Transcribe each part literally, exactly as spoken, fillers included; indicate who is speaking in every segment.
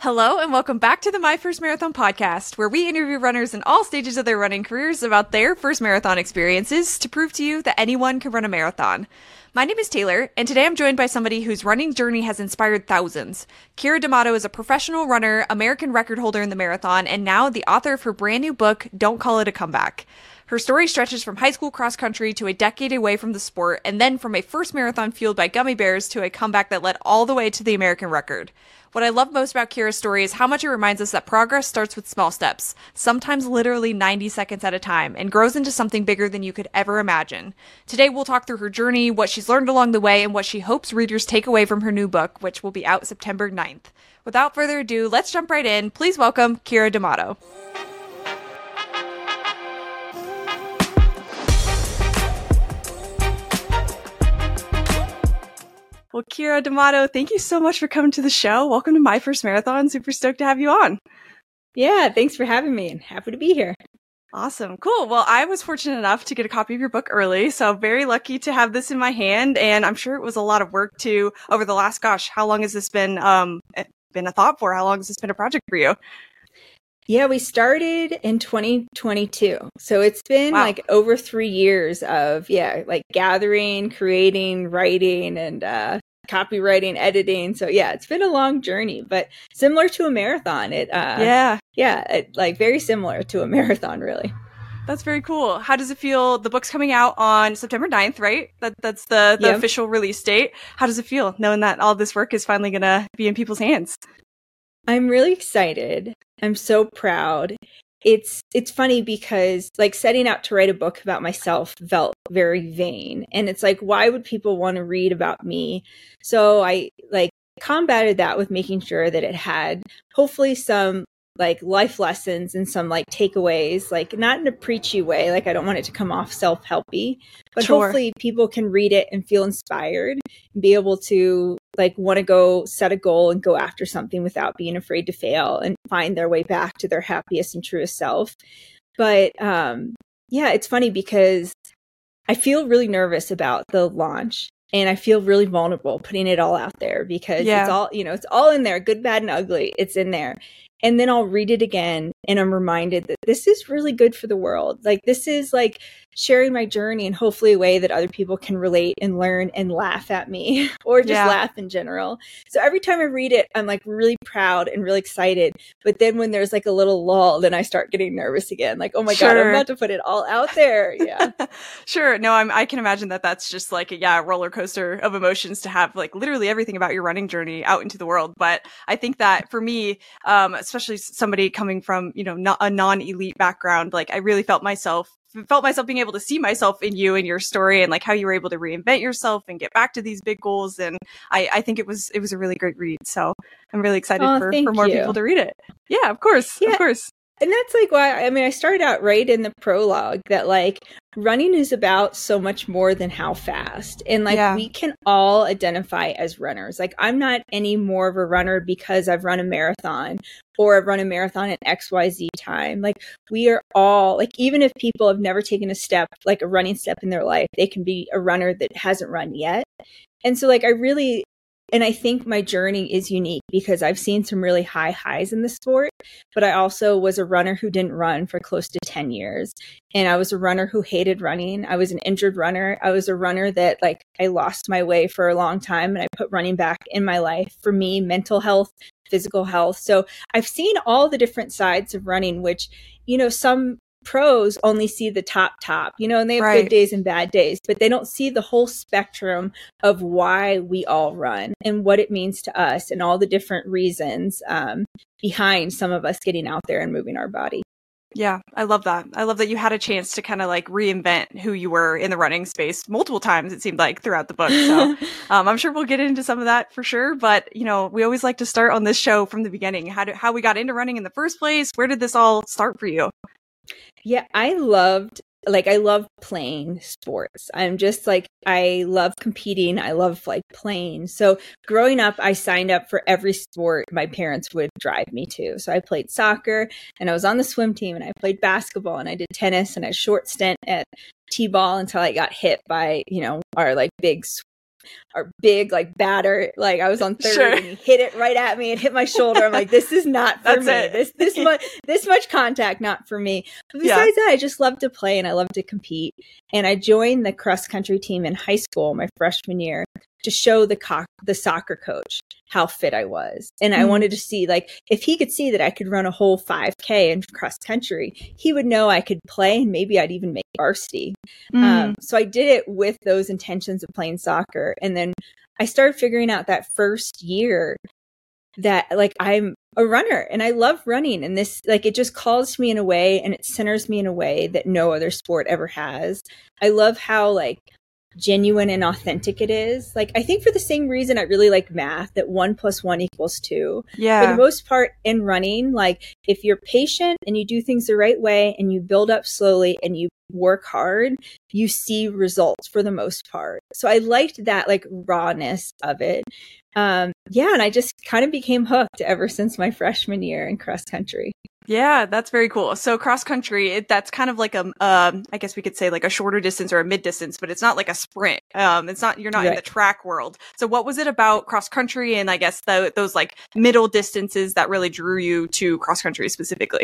Speaker 1: Hello and welcome back to the My First Marathon podcast, where we interview runners in all stages of their running careers about their first marathon experiences to prove to you that anyone can run a marathon. My name is Taylor, and today I'm joined by somebody whose running journey has inspired thousands. Kira D'Amato is a professional runner, American record holder in the marathon, and now the author of her brand new book, Don't Call It a Comeback. Her story stretches from high school cross country to a decade away from the sport, and then from a first marathon fueled by gummy bears to a comeback that led all the way to the American record. What I love most about Kira's story is how much it reminds us that progress starts with small steps, sometimes literally ninety seconds at a time, and grows into something bigger than you could ever imagine. Today we'll talk through her journey, what she's learned along the way, and what she hopes readers take away from her new book, which will be out September ninth. Without further ado, let's jump right in. Please welcome Kira D'Amato. Well, Kira D'Amato, thank you so much for coming to the show. Welcome to My First Marathon. Super stoked to have you on.
Speaker 2: Yeah, thanks for having me and happy to be here.
Speaker 1: Awesome. Cool. Well, I was fortunate enough to get a copy of your book early, so very lucky to have this in my hand. And I'm sure it was a lot of work too over the last, gosh, how long has this been, um, been a thought for? How long has this been a project for you?
Speaker 2: Yeah, we started in twenty twenty-two. So it's been
Speaker 1: Wow.
Speaker 2: like over three years of, yeah, like gathering, creating, writing, and uh, copywriting, editing. So yeah, it's been a long journey, but similar to a marathon. It, uh,
Speaker 1: Yeah.
Speaker 2: Yeah, it, like very similar to a marathon, really.
Speaker 1: That's very cool. How does it feel? The book's coming out on September ninth, right? That That's the, the
Speaker 2: Yep.
Speaker 1: official release date. How does it feel knowing that all this work is finally going to be in people's hands?
Speaker 2: I'm really excited. I'm so proud. It's it's funny because like setting out to write a book about myself felt very vain. And it's like, why would people want to read about me? So I like combated that with making sure that it had hopefully some like life lessons and some like takeaways, like not in a preachy way. Like I don't want it to come off self-helpy, but
Speaker 1: Sure.
Speaker 2: hopefully people can read it and feel inspired and be able to like want to go set a goal and go after something without being afraid to fail and find their way back to their happiest and truest self. But um, yeah, it's funny because I feel really nervous about the launch. And I feel really vulnerable putting it all out there because
Speaker 1: Yeah.
Speaker 2: it's all, you know, it's all in there, good, bad, and ugly. It's in there. And then I'll read it again and I'm reminded that this is really good for the world. Like this is like sharing my journey in hopefully a way that other people can relate and learn and laugh at me or just
Speaker 1: Yeah.
Speaker 2: laugh in general. So every time I read it, I'm like really proud and really excited. But then when there's like a little lull, then I start getting nervous again. Like, oh my God, I'm
Speaker 1: Sure.
Speaker 2: about to put it all out there. Yeah.
Speaker 1: Sure. No, I'm, I can imagine that that's just like a yeah, a roller coaster of emotions to have like literally everything about your running journey out into the world. But I think that for me, um, especially somebody coming from, you know, not a non-elite background, like I really felt myself felt myself being able to see myself in you and your story and like how you were able to reinvent yourself and get back to these big goals. And I, I think it was it was a really great read. So I'm really excited
Speaker 2: Oh,
Speaker 1: for,
Speaker 2: thank
Speaker 1: for more
Speaker 2: you.
Speaker 1: people to read it. Yeah, of course.
Speaker 2: Yeah.
Speaker 1: Of course.
Speaker 2: And that's like why, I mean, I started out right in the prologue that like running is about so much more than how fast. And like
Speaker 1: Yeah.
Speaker 2: we can all identify as runners. Like I'm not any more of a runner because I've run a marathon or I've run a marathon in X Y Z time. Like we are all like, even if people have never taken a step, like a running step in their life, they can be a runner that hasn't run yet. And so like I really And I think my journey is unique because I've seen some really high highs in the sport, but I also was a runner who didn't run for close to ten years. And I was a runner who hated running. I was an injured runner. I was a runner that like I lost my way for a long time and I put running back in my life for me, mental health, physical health. So I've seen all the different sides of running, which, you know, some pros only see the top top, you know, and they have
Speaker 1: Right.
Speaker 2: good days and bad days, but they don't see the whole spectrum of why we all run and what it means to us and all the different reasons um, behind some of us getting out there and moving our body.
Speaker 1: Yeah, I love that. I love that you had a chance to kind of like reinvent who you were in the running space multiple times, it seemed like, throughout the book. So um, I'm sure we'll get into some of that for sure. But, you know, we always like to start on this show from the beginning. How do, how we got into running in the first place? Where did this all start for you?
Speaker 2: Yeah, I loved, like, I love playing sports. I'm just like, I love competing. I love like playing. So growing up, I signed up for every sport my parents would drive me to. So I played soccer and I was on the swim team and I played basketball and I did tennis and a short stint at t-ball until I got hit by, you know, our like big our big like batter. Like I was on third
Speaker 1: Sure.
Speaker 2: and he hit it right at me and hit my shoulder. I'm like, this is not for
Speaker 1: That's
Speaker 2: me.
Speaker 1: it.
Speaker 2: This this much this much contact, not for me. But besides
Speaker 1: Yeah.
Speaker 2: that, I just love to play and I love to compete. And I joined the cross country team in high school, my freshman year, to show the co- the soccer coach how fit I was. And I
Speaker 1: Mm.
Speaker 2: wanted to see, like, if he could see that I could run a whole five K in cross country, he would know I could play and maybe I'd even make varsity.
Speaker 1: Mm.
Speaker 2: Um, so I did it with those intentions of playing soccer. And then I started figuring out that first year that like I'm a runner and I love running, and this like it just calls to me in a way and it centers me in a way that no other sport ever has. I love how like genuine and authentic it is. Like I think for the same reason I really like math, that one plus one equals two.
Speaker 1: Yeah.
Speaker 2: For the most part in running, like if you're patient and you do things the right way and you build up slowly and you work hard, you see results for the most part. So I liked that like rawness of it. Um, yeah, and I just kind of became hooked ever since my freshman year in cross country.
Speaker 1: Yeah, that's very cool. So cross country, it, that's kind of like a, um, I guess we could say like a shorter distance or a mid distance, but it's not like a sprint. Um, it's not, you're not in
Speaker 2: Right.
Speaker 1: the track world. So what was it about cross country and I guess the, those like middle distances that really drew you to cross country specifically?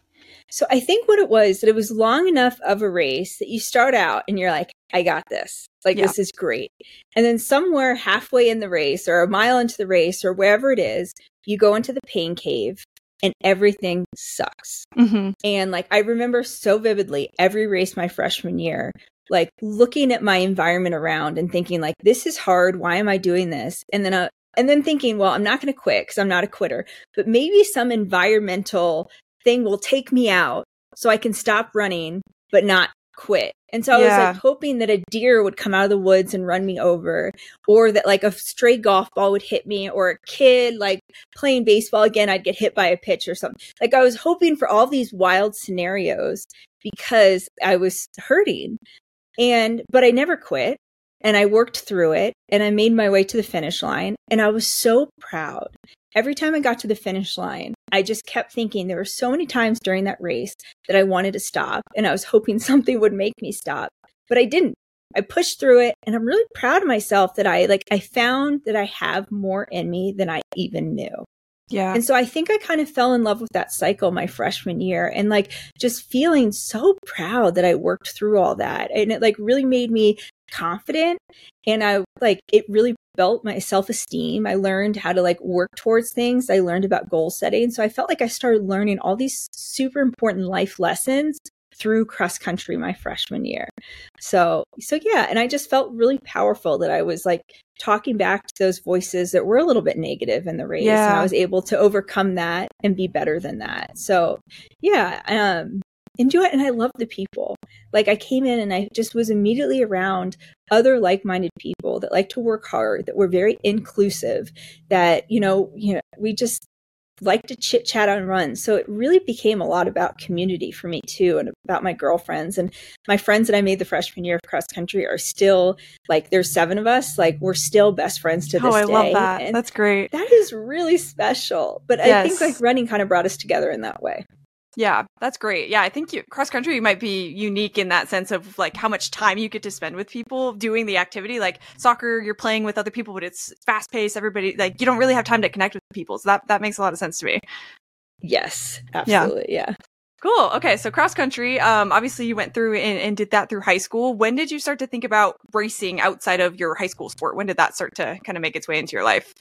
Speaker 2: So I think what it was, that it was long enough of a race that you start out and you're like, I got this. Like,
Speaker 1: Yeah.
Speaker 2: this is great. And then somewhere halfway in the race or a mile into the race or wherever it is, you go into the pain cave and everything sucks.
Speaker 1: Mm-hmm.
Speaker 2: And like, I remember so vividly every race my freshman year, like looking at my environment around and thinking like, this is hard. Why am I doing this? And then, uh, and then thinking, well, I'm not going to quit because I'm not a quitter, but maybe some environmental thing will take me out so I can stop running, but not quit. And so I
Speaker 1: Yeah.
Speaker 2: was like hoping that a deer would come out of the woods and run me over, or that like a stray golf ball would hit me, or a kid like playing baseball again, I'd get hit by a pitch or something. Like I was hoping for all these wild scenarios because I was hurting. And, but I never quit and I worked through it and I made my way to the finish line and I was so proud. Every time I got to the finish line, I just kept thinking there were so many times during that race that I wanted to stop and I was hoping something would make me stop, but I didn't. I pushed through it and I'm really proud of myself that I like, I found that I have more in me than I even knew.
Speaker 1: Yeah.
Speaker 2: And so I think I kind of fell in love with that cycle my freshman year and like just feeling so proud that I worked through all that. And it like really made me confident. And I like, it really built my self-esteem. I learned how to like work towards things. I learned about goal setting. So I felt like I started learning all these super important life lessons through cross country my freshman year. So, so yeah. And I just felt really powerful that I was like talking back to those voices that were a little bit negative in the race.
Speaker 1: Yeah.
Speaker 2: And I was able to overcome that and be better than that. So yeah, um, enjoy it. And I love the people. Like I came in and I just was immediately around other like-minded people that like to work hard, that were very inclusive, that, you know, you know, we just like to chit chat on runs. So it really became a lot about community for me too, and about my girlfriends and my friends that I made the freshman year of cross country are still like, there's seven of us, like we're still best friends to this
Speaker 1: Oh, I
Speaker 2: day.
Speaker 1: love that.
Speaker 2: And
Speaker 1: That's great.
Speaker 2: that is really special. But I think
Speaker 1: Yes.
Speaker 2: like running kind of brought us together in that way.
Speaker 1: Yeah, that's great. Yeah, I think you, cross country might be unique in that sense of like how much time you get to spend with people doing the activity. Like soccer, you're playing with other people, but it's fast paced. Everybody, like you don't really have time to connect with people. So that, that makes a lot of sense to me.
Speaker 2: Yes, absolutely. Yeah.
Speaker 1: Cool. Okay. So cross country, um, obviously you went through and, and did that through high school. When did you start to think about racing outside of your high school sport? When did that start to kind of make its way into your life?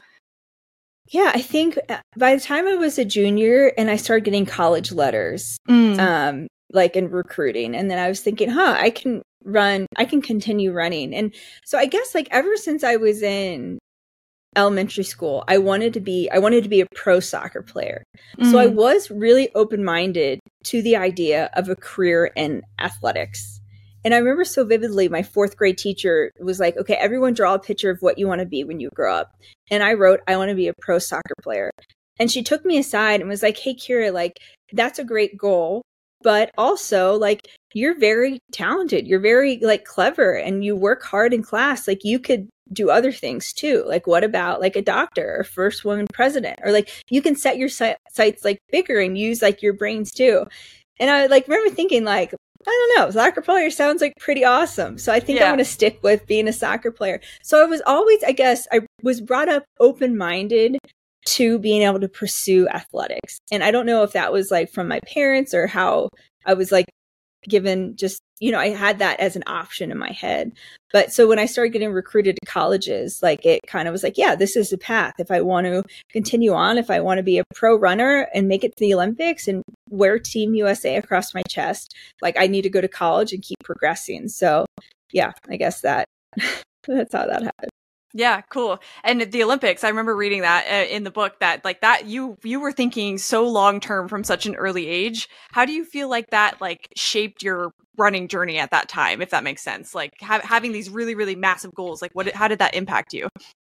Speaker 2: Yeah, I think by the time I was a junior and I started getting college letters,
Speaker 1: Mm.
Speaker 2: um, like in recruiting, and then I was thinking, huh, I can run, I can continue running. And so I guess like ever since I was in elementary school, I wanted to be, I wanted to be a pro soccer player.
Speaker 1: Mm.
Speaker 2: So I was really open-minded to the idea of a career in athletics. And I remember so vividly, my fourth grade teacher was like, okay, everyone draw a picture of what you want to be when you grow up. And I wrote, I want to be a pro soccer player. And she took me aside and was like, hey, Kira, like, that's a great goal. But also, like, you're very talented. You're very, like, clever and you work hard in class. Like, you could do other things too. Like, what about like a doctor or first woman president? Or like, you can set your si- sights like bigger and use like your brains too. And I like remember thinking like, I don't know, soccer player sounds like pretty awesome. So I think
Speaker 1: Yeah.
Speaker 2: I'm going to stick with being a soccer player. So I was always, I guess, I was brought up open-minded to being able to pursue athletics. And I don't know if that was like from my parents or how I was like given just, you know, I had that as an option in my head. But so when I started getting recruited to colleges, like it kind of was like, yeah, this is the path. If I want to continue on, if I want to be a pro runner and make it to the Olympics and wear Team U S A across my chest, like I need to go to college and keep progressing. So yeah, I guess that that's how that happened.
Speaker 1: Yeah, cool. And the Olympics, I remember reading that uh, in the book that like that you you were thinking so long term from such an early age. How do you feel like that like shaped your running journey at that time, if that makes sense? Like ha- having these really really massive goals, like what how did that impact you?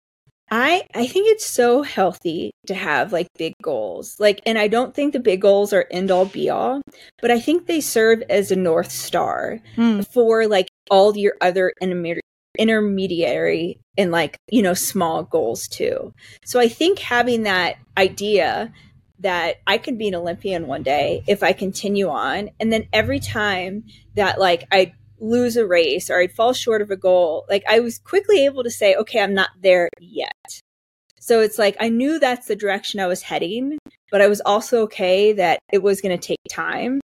Speaker 2: I I think it's so healthy to have like big goals. Like, and I don't think the big goals are end all be all, but I think they serve as a North Star
Speaker 1: Mm.
Speaker 2: for like all your other intermediate intermediary and like, you know, small goals too. So I think having that idea that I could be an Olympian one day if I continue on. And then every time that like I lose a race or I'd fall short of a goal, like I was quickly able to say, okay, I'm not there yet. So it's like I knew that's the direction I was heading, but I was also okay that it was going to take time.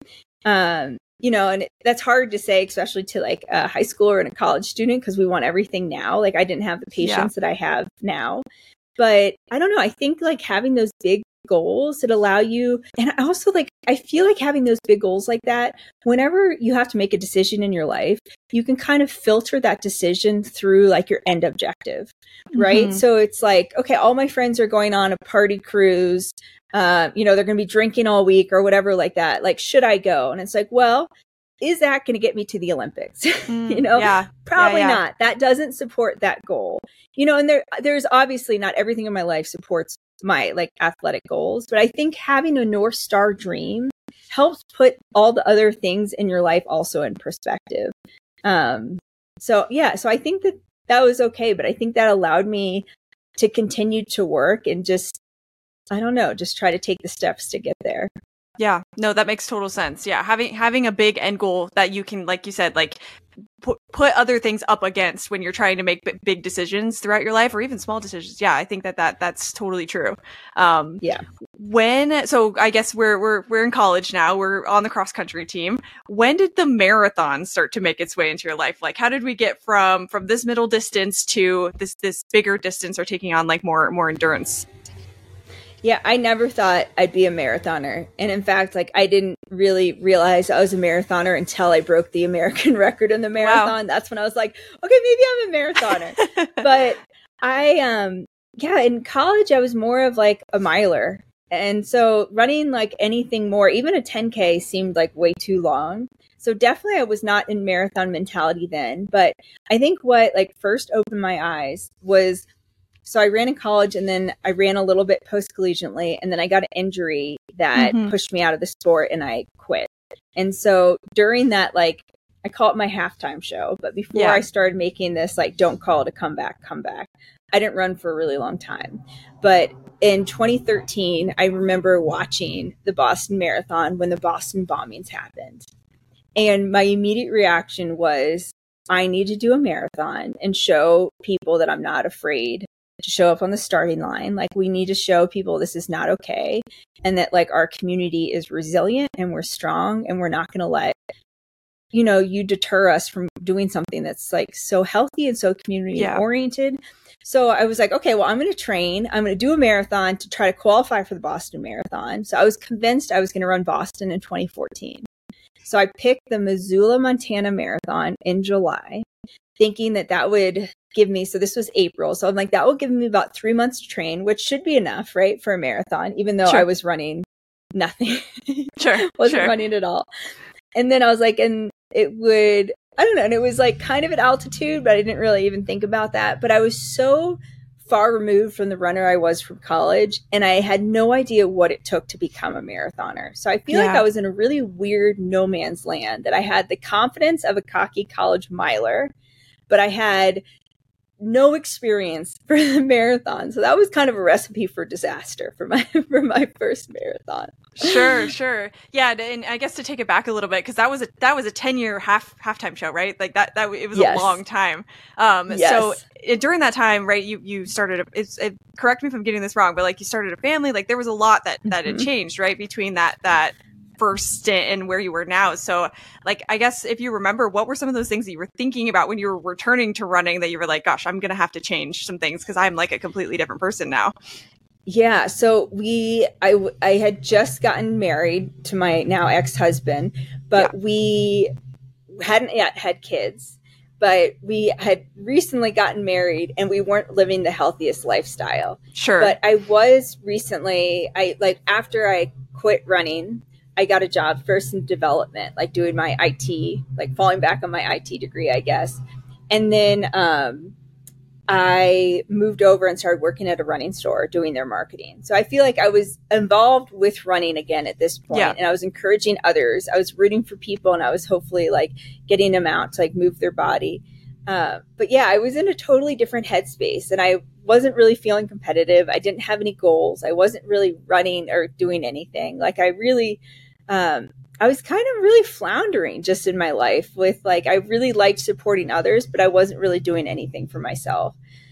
Speaker 2: Um, you know, and it, that's hard to say, especially to like a high schooler and a college student, because we want everything now. Like I didn't have the patience yeah. that I have now. But I don't know. I think like having those big goals that allow you, and I also like, I feel like having those big goals like that, whenever you have to make a decision in your life, you can kind of filter that decision through like your end objective, right? Mm-hmm. So it's like, okay, all my friends are going on a party cruise. Uh, you know, they're going to be drinking all week or whatever like that. Like, should I go? And it's like, well, is that going to get me to the Olympics?
Speaker 1: Mm,
Speaker 2: you know,
Speaker 1: yeah,
Speaker 2: probably
Speaker 1: yeah, yeah.
Speaker 2: not. That doesn't support that goal. You know, and there, there's obviously not everything in my life supports my like athletic goals, but I think having a North Star dream helps put all the other things in your life also in perspective. Um, so yeah, so I think that that was okay, but I think that allowed me to continue to work and just, I don't know, just try to take the steps to get there.
Speaker 1: Yeah, no, that makes total sense. Yeah, having having a big end goal that you can, like you said, like put put other things up against when you're trying to make b- big decisions throughout your life, or even small decisions. Yeah, I think that, that that's totally true. Um,
Speaker 2: yeah.
Speaker 1: When so, I guess we're we're we're in college now. We're on the cross country team. When did the marathon start to make its way into your life? Like, how did we get from from this middle distance to this this bigger distance, or taking on like more more endurance?
Speaker 2: Yeah, I never thought I'd be a marathoner. And in fact, like I didn't really realize I was a marathoner until I broke the American record in the marathon. Wow. That's when I was like, okay, maybe I'm a marathoner. But I, um, yeah, in college, I was more of like a miler. And so running like anything more, even a ten K seemed like way too long. So definitely I was not in marathon mentality then. But I think what like first opened my eyes was, so I ran in college and then I ran a little bit post-collegiately, and then I got an injury that mm-hmm. pushed me out of the sport and I quit. And so during that, like, I call it my halftime show, but before yeah. I started making this, like, don't call it a comeback, comeback, I didn't run for a really long time. But in twenty thirteen, I remember watching the Boston Marathon when the Boston bombings happened. And my immediate reaction was, I need to do a marathon and show people that I'm not afraid to show up on the starting line. Like, we need to show people this is not okay, and that like our community is resilient and we're strong, and we're not going to let, you know, you deter us from doing something that's like so healthy and so community yeah. oriented. So I was like, okay, well, I'm going to train. I'm going to do a marathon to try to qualify for the Boston Marathon. So I was convinced I was going to run Boston in twenty fourteen. So I picked the Missoula, Montana Marathon in July, thinking that that would give me, so this was April. So I'm like, that will give me about three months to train, which should be enough, right, for a marathon, even though sure. I was running nothing.
Speaker 1: Sure.
Speaker 2: Wasn't
Speaker 1: sure.
Speaker 2: running at all. And then I was like, and it would, I don't know, and it was like kind of at altitude, but I didn't really even think about that. But I was so far removed from the runner I was from college, and I had no idea what it took to become a marathoner. So I feel yeah. like I was in a really weird no man's land, that I had the confidence of a cocky college miler, but I had no experience for the marathon. So that was kind of a recipe for disaster for my for my first marathon.
Speaker 1: Sure, sure. Yeah, and I guess to take it back a little bit, because that was a that was a ten year half halftime show, right? Like that that it was yes. a long time. Um,
Speaker 2: yes.
Speaker 1: So it, during that time, right, you you started. A, it's it, correct me if I'm getting this wrong, but like you started a family. Like there was a lot that that mm-hmm. had changed, right, between that that. first stint and where you were now. So like, I guess if you remember, what were some of those things that you were thinking about when you were returning to running that you were like, gosh, I'm going to have to change some things because I'm like a completely different person now?
Speaker 2: Yeah. So we, I, I had just gotten married to my now ex-husband, but yeah. we hadn't yet had kids, but we had recently gotten married and we weren't living the healthiest lifestyle.
Speaker 1: Sure.
Speaker 2: But I was recently, I like after I quit running, I got a job first in development, like doing my I T, like falling back on my I T degree, I guess. And then um, I moved over and started working at a running store doing their marketing. So I feel like I was involved with running again at this point, yeah. and I was encouraging others. I was rooting for people and I was hopefully like getting them out to like move their body. Uh, but yeah, I was in a totally different headspace and I wasn't really feeling competitive. I didn't have any goals. I wasn't really running or doing anything. Like I really... Um, I was kind of really floundering just in my life with like, I really liked supporting others, but I wasn't really doing anything for myself.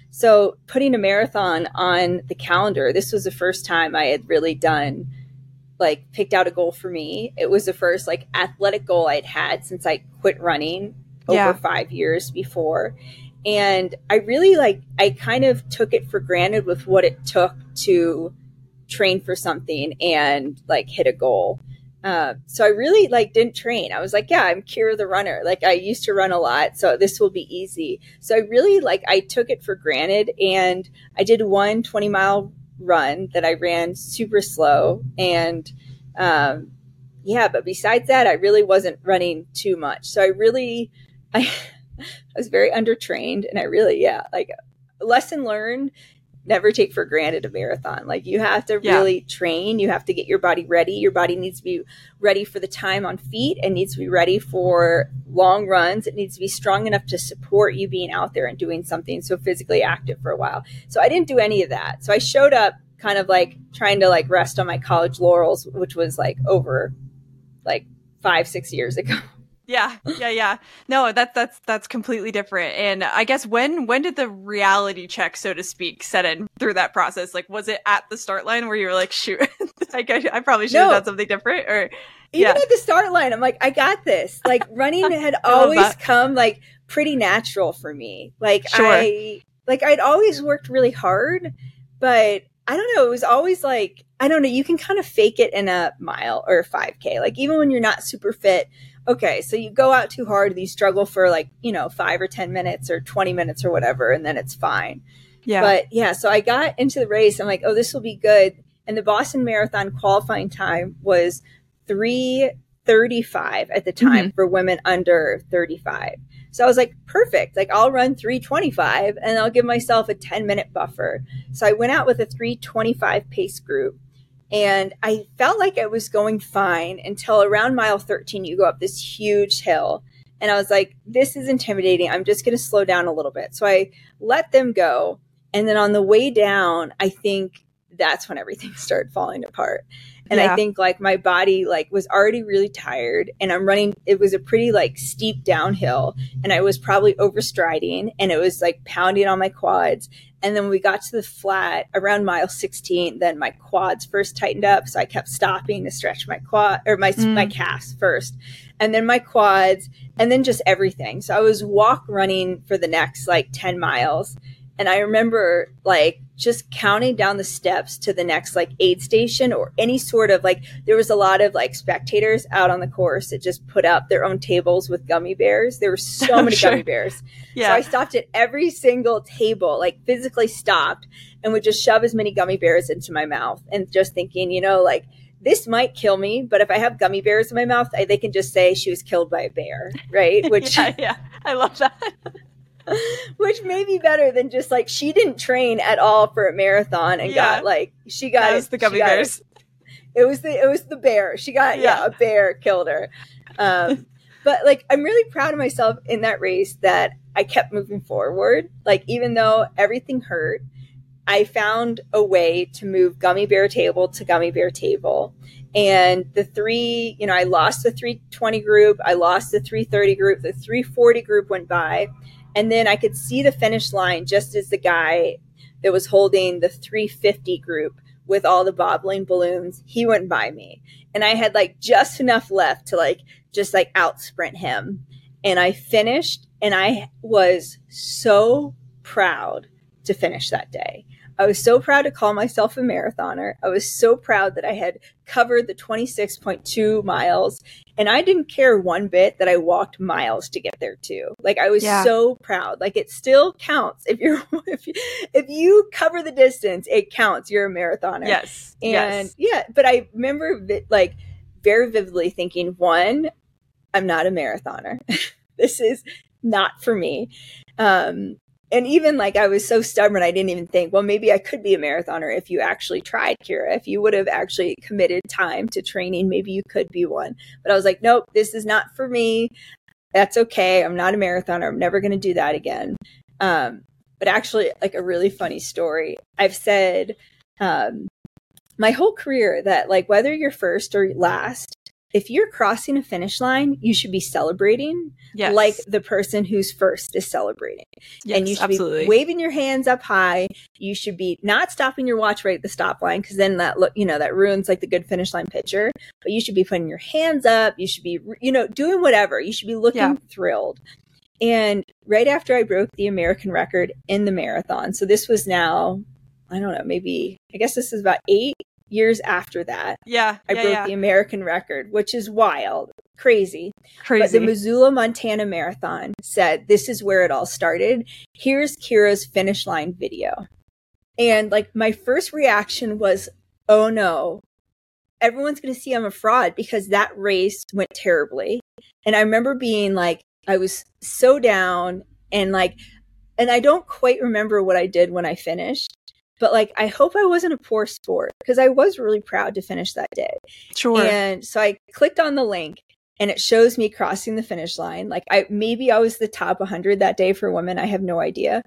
Speaker 2: So putting a marathon on the calendar, this was the first time I had really done, like picked out a goal for me. It was the first like athletic goal I'd had since I quit running over yeah. five years before. And I really like, I kind of took it for granted with what it took to train for something and like hit a goal. Uh, so I really like didn't train. I was like, yeah, I'm Kira the runner. Like I used to run a lot, so this will be easy. So I really like, I took it for granted and I did one twenty mile run that I ran super slow. And, um, yeah, but besides that, I really wasn't running too much. So I really, I, I was very undertrained and I really, yeah, like lesson learned. Never take for granted a marathon. Like you have to yeah. really train. You have to get your body ready. Your body needs to be ready for the time on feet. It needs to be ready for long runs. It needs to be strong enough to support you being out there and doing something so physically active for a while. So I didn't do any of that. So I showed up kind of like trying to like rest on my college laurels, which was like over like five, six years ago.
Speaker 1: Yeah, yeah, yeah. No, that's that's that's completely different. And I guess when when did the reality check, so to speak, set in through that process? Like, was it at the start line where you were like, "Shoot, like I, I probably should no. have done something different"? Or
Speaker 2: even
Speaker 1: yeah.
Speaker 2: at the start line, I'm like, "I got this." Like running had always come like pretty natural for me. Like sure. I like I'd always worked really hard, but I don't know. It was always like I don't know. You can kind of fake it in a mile or a five K. Like even when you're not super fit. Okay, so you go out too hard, you struggle for like, you know, five or ten minutes or twenty minutes or whatever, and then it's fine. Yeah. But yeah, so I got into the race. I'm like, oh, this will be good. And the Boston Marathon qualifying time was three thirty-five at the time mm-hmm. for women under thirty-five. So I was like, perfect. Like I'll run three twenty-five and I'll give myself a ten minute buffer. So I went out with a three twenty-five pace group. And I felt like I was going fine until around mile thirteen, you go up this huge hill. And I was like, this is intimidating. I'm just going to slow down a little bit. So I let them go. And then on the way down, I think that's when everything started falling apart. And yeah. I think like my body like was already really tired and I'm running. It was a pretty like steep downhill and I was probably overstriding and it was like pounding on my quads. And then when we got to the flat around mile sixteen, then my quads first tightened up. So I kept stopping to stretch my quad or my, mm. my calves first and then my quads and then just everything. So I was walk running for the next like ten miles. And I remember like just counting down the steps to the next like aid station or any sort of like, there was a lot of like spectators out on the course that just put up their own tables with gummy bears. There were so oh, many sure. gummy bears. Yeah. So I stopped at every single table, like physically stopped and would just shove as many gummy bears into my mouth and just thinking, you know, like this might kill me, but if I have gummy bears in my mouth, I, they can just say she was killed by a bear. Right. Which
Speaker 1: yeah, yeah, I love that.
Speaker 2: Which may be better than just like she didn't train at all for a marathon and yeah. got like she got
Speaker 1: that was the gummy bears.
Speaker 2: It, it was the it was the bear. She got yeah, yeah a bear killed her. Um, but like I'm really proud of myself in that race that I kept moving forward. Like, even though everything hurt, I found a way to move gummy bear table to gummy bear table. And the three, you know, I lost the three twenty group. I lost the three thirty group. The three forty group went by. And then I could see the finish line just as the guy that was holding the three fifty group with all the bobbling balloons, he went by me. And I had like just enough left to like, just like out sprint him. And I finished, and I was so proud to finish that day. I was so proud to call myself a marathoner. I was so proud that I had covered the twenty-six point two miles. And I didn't care one bit that I walked miles to get there too. Like, I was yeah. so proud. Like, it still counts. If you're, if you, if you cover the distance, it counts. You're a marathoner.
Speaker 1: Yes.
Speaker 2: And
Speaker 1: yes.
Speaker 2: yeah, but I remember like very vividly thinking, one, I'm not a marathoner. This is not for me. Um, And even like, I was so stubborn, I didn't even think, well, maybe I could be a marathoner if you actually tried, Kira. If you would have actually committed time to training, maybe you could be one. But I was like, nope, this is not for me. That's okay. I'm not a marathoner. I'm never going to do that again. Um, but actually, like a really funny story. I've said um, my whole career that like, whether you're first or last, if you're crossing a finish line, you should be celebrating yes. like the person who's first is celebrating.
Speaker 1: Yes,
Speaker 2: and you should
Speaker 1: absolutely.
Speaker 2: be waving your hands up high. You should be not stopping your watch right at the stop line, because then that look, you know, that ruins like the good finish line picture. But you should be putting your hands up. You should be, you know, doing whatever. You should be looking yeah. thrilled. And right after I broke the American record in the marathon, so this was now, I don't know, maybe, I guess this is about eight years after that.
Speaker 1: Yeah.
Speaker 2: I
Speaker 1: yeah,
Speaker 2: broke
Speaker 1: yeah.
Speaker 2: the American record, which is wild, crazy.
Speaker 1: Crazy.
Speaker 2: But the Missoula, Montana Marathon said, this is where it all started. Here's Kira's finish line video. And like, my first reaction was, oh no, everyone's going to see I'm a fraud, because that race went terribly. And I remember being like, I was so down, and like, and I don't quite remember what I did when I finished. But like, I hope I wasn't a poor sport, because I was really proud to finish that day.
Speaker 1: Sure.
Speaker 2: And so I clicked on the link, and it shows me crossing the finish line. Like, I maybe I was the top one hundred that day for women. I have no idea.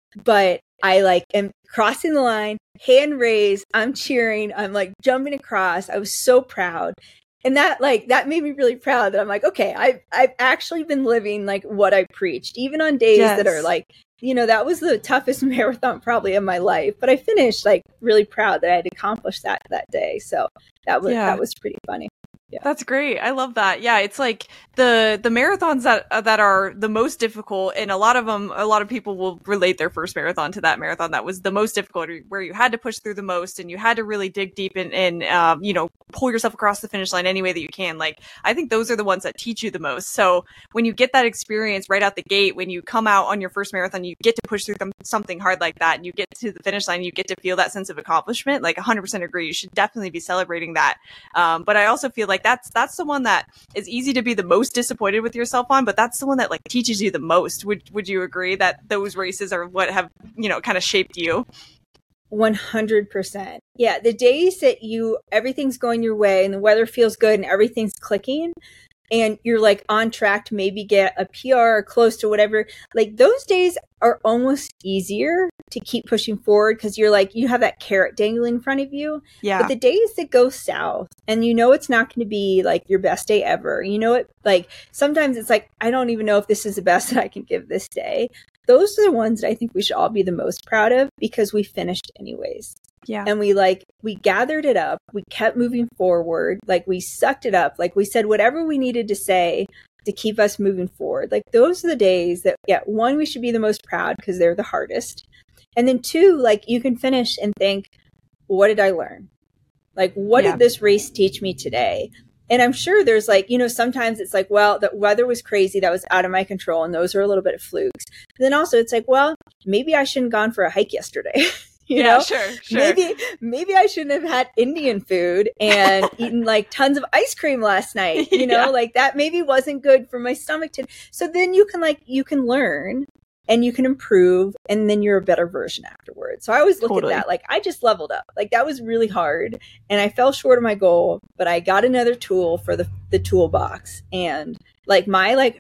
Speaker 2: But I like am crossing the line, hand raised. I'm cheering. I'm like jumping across. I was so proud. And that like that made me really proud that I'm like, okay, I've I've actually been living like what I preached, even on days yes. that are like, you know, that was the toughest marathon probably of my life. But I finished like really proud that I had accomplished that that day. So that was yeah. that was pretty funny. Yeah.
Speaker 1: That's great. I love that. Yeah, it's like the the marathons that uh, that are the most difficult, and a lot of them, a lot of people will relate their first marathon to that marathon that was the most difficult, where you had to push through the most, and you had to really dig deep and, and um, you know, pull yourself across the finish line any way that you can. Like, I think those are the ones that teach you the most. So when you get that experience right out the gate, when you come out on your first marathon, you get to push through them, something hard like that, and you get to the finish line, you get to feel that sense of accomplishment. Like, one hundred percent agree. You should definitely be celebrating that. Um, but I also feel like that's that's the one that is easy to be the most disappointed with yourself on, but that's the one that like teaches you the most. Would would you agree that those races are what have, you know, kind of shaped you?
Speaker 2: one hundred percent. Yeah, the days that you everything's going your way and the weather feels good and everything's clicking, and you're like on track to maybe get a P R or close to whatever, like those days are almost easier to keep pushing forward, because you're like, you have that carrot dangling in front of you.
Speaker 1: Yeah.
Speaker 2: But the days that go south, and you know it's not going to be like your best day ever, you know it, like sometimes it's like, I don't even know if this is the best that I can give this day. Those are the ones that I think we should all be the most proud of, because we finished anyways.
Speaker 1: Yeah.
Speaker 2: And we like, we gathered it up. We kept moving forward. Like, we sucked it up. Like, we said whatever we needed to say to keep us moving forward. Like, those are the days that, yeah, one, we should be the most proud because they're the hardest. And then two, like, you can finish and think, what did I learn? Like, what yeah. did this race teach me today? And I'm sure there's like, you know, sometimes it's like, well, the weather was crazy. That was out of my control. And those are a little bit of flukes. But then also it's like, well, maybe I shouldn't have gone for a hike yesterday. You
Speaker 1: yeah,
Speaker 2: know,
Speaker 1: sure, sure.
Speaker 2: Maybe, maybe I shouldn't have had Indian food and eaten like tons of ice cream last night. You know, yeah. like that maybe wasn't good for my stomach. To, so then you can like, you can learn and you can improve, and then you're a better version afterwards. So I always look totally. at that like, I just leveled up. Like, that was really hard and I fell short of my goal, but I got another tool for the, the toolbox. And like my, like,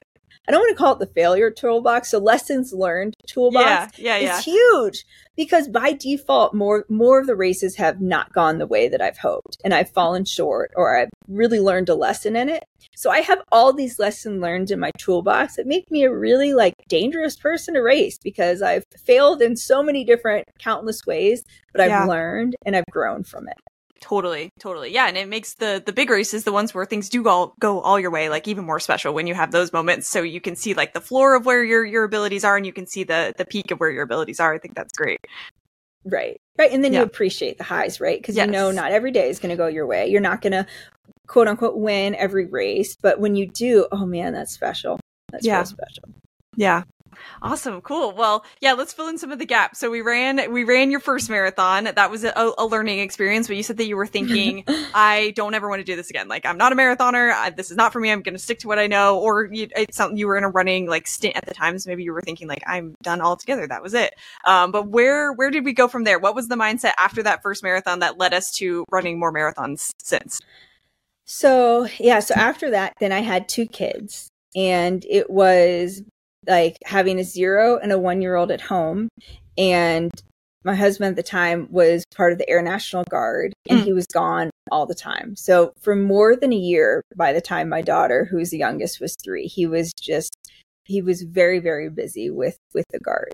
Speaker 2: I don't want to call it the failure toolbox. So lessons learned toolbox
Speaker 1: yeah, yeah, yeah.
Speaker 2: is huge because by default, more, more of the races have not gone the way that I've hoped and I've fallen short or I've really learned a lesson in it. So I have all these lessons learned in my toolbox that make me a really like dangerous person to race because I've failed in so many different countless ways, but I've
Speaker 1: yeah.
Speaker 2: learned and I've grown from it.
Speaker 1: Totally, totally. Yeah, and it makes the the big races, the ones where things do go, go all your way, like even more special when you have those moments. So you can see like the floor of where your your abilities are and you can see the the peak of where your abilities are. I think that's great.
Speaker 2: Right. Right. And then
Speaker 1: yeah.
Speaker 2: you appreciate the highs, right? Because
Speaker 1: yes.
Speaker 2: you know not every day is going to go your way. You're not going to quote unquote win every race. But when you do, oh man, that's special. That's
Speaker 1: yeah.
Speaker 2: real special.
Speaker 1: Yeah. Awesome. Cool. Well, yeah, let's fill in some of the gaps. So we ran, we ran your first marathon. That was a, a learning experience, but you said that you were thinking, I don't ever want to do this again. Like, I'm not a marathoner. I, this is not for me. I'm going to stick to what I know. Or you, it's something you were in a running like stint at the time. So maybe you were thinking like, I'm done altogether. That was it. Um, but where, where did we go from there? What was the mindset after that first marathon that led us to running more marathons since?
Speaker 2: So yeah. So after that, then I had two kids and it was like having a zero and a one-year-old at home. And my husband at the time was part of the Air National Guard and mm. he was gone all the time. So for more than a year, by the time my daughter, who's the youngest, was three, he was just, he was very, very busy with, with the Guard.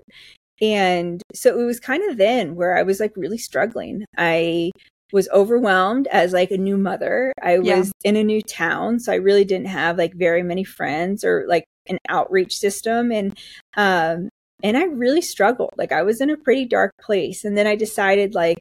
Speaker 2: And so it was kind of then where I was like really struggling. I was overwhelmed as like a new mother. I was yeah. in a new town. So I really didn't have like very many friends or like an outreach system. And, um, and I really struggled. Like I was in a pretty dark place. And then I decided like,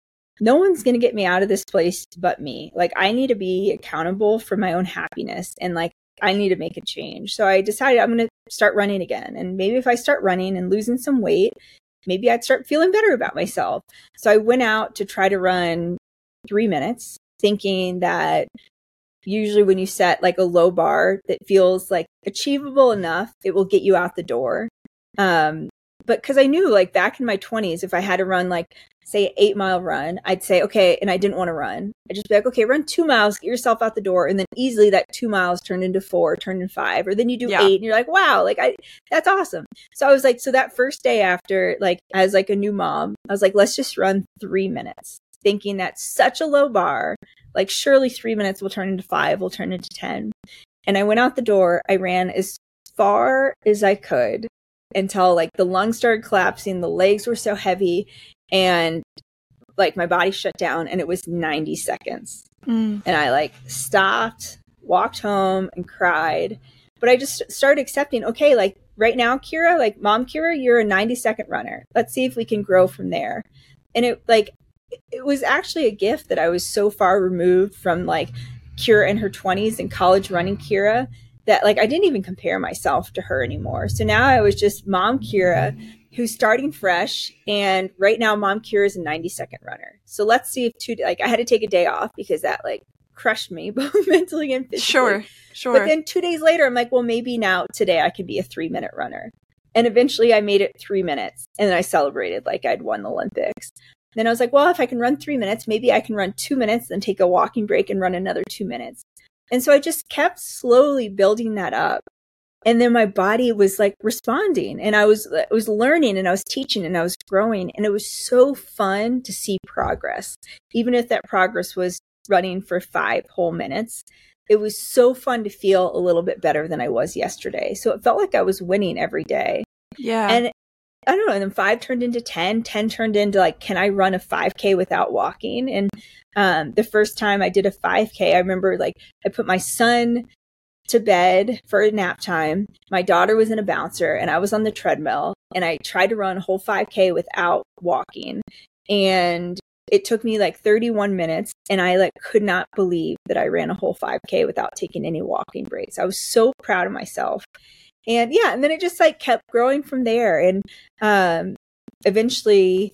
Speaker 2: no one's going to get me out of this place but me. Like I need to be accountable for my own happiness. And like, I need to make a change. So I decided I'm going to start running again. And maybe if I start running and losing some weight, maybe I'd start feeling better about myself. So I went out to try to run three minutes, thinking that usually when you set like a low bar that feels like achievable enough, it will get you out the door. Um, but because I knew like back in my twenties, if I had to run like, say, an eight mile run, I'd say, okay, and I didn't want to run. I'd just be like, okay, run two miles, get yourself out the door. And then easily that two miles turned into four, turned into five, or then you do yeah. eight and you're like, wow, like I, that's awesome. So I was like, so that first day after, like, as like a new mom, I was like, let's just run three minutes, thinking that's such a low bar. Like surely three minutes will turn into five, will turn into ten. And I went out the door. I ran as far as I could until like the lungs started collapsing. The legs were so heavy and like my body shut down and it was ninety seconds. Mm. And I like stopped, walked home and cried. But I just started accepting, okay, like right now, Kira, like mom Kira, you're a ninety second runner. Let's see if we can grow from there. And it like, it was actually a gift that I was so far removed from like Kira in her twenties and college running Kira that like I didn't even compare myself to her anymore. So now I was just mom Kira who's starting fresh. And right now mom Kira is a ninety second runner. So let's see if two, like I had to take a day off because that like crushed me both mentally and physically.
Speaker 1: Sure, sure.
Speaker 2: But then two days later, I'm like, well, maybe now today I can be a three minute runner. And eventually I made it three minutes and then I celebrated like I'd won the Olympics. Then I was like, well, if I can run three minutes, maybe I can run two minutes, then take a walking break and run another two minutes. And so I just kept slowly building that up. And then my body was like responding and I was, I was learning and I was teaching and I was growing. And it was so fun to see progress. Even if that progress was running for five whole minutes, it was so fun to feel a little bit better than I was yesterday. So it felt like I was winning every day.
Speaker 1: Yeah.
Speaker 2: And I don't know. And then five turned into ten, ten turned into like, can I run a five K without walking? And um, the first time I did a five K, I remember like I put my son to bed for nap time. My daughter was in a bouncer and I was on the treadmill and I tried to run a whole five K without walking. And it took me like thirty-one minutes and I like could not believe that I ran a whole five K without taking any walking breaks. I was so proud of myself. And yeah, and then it just like kept growing from there. And um, eventually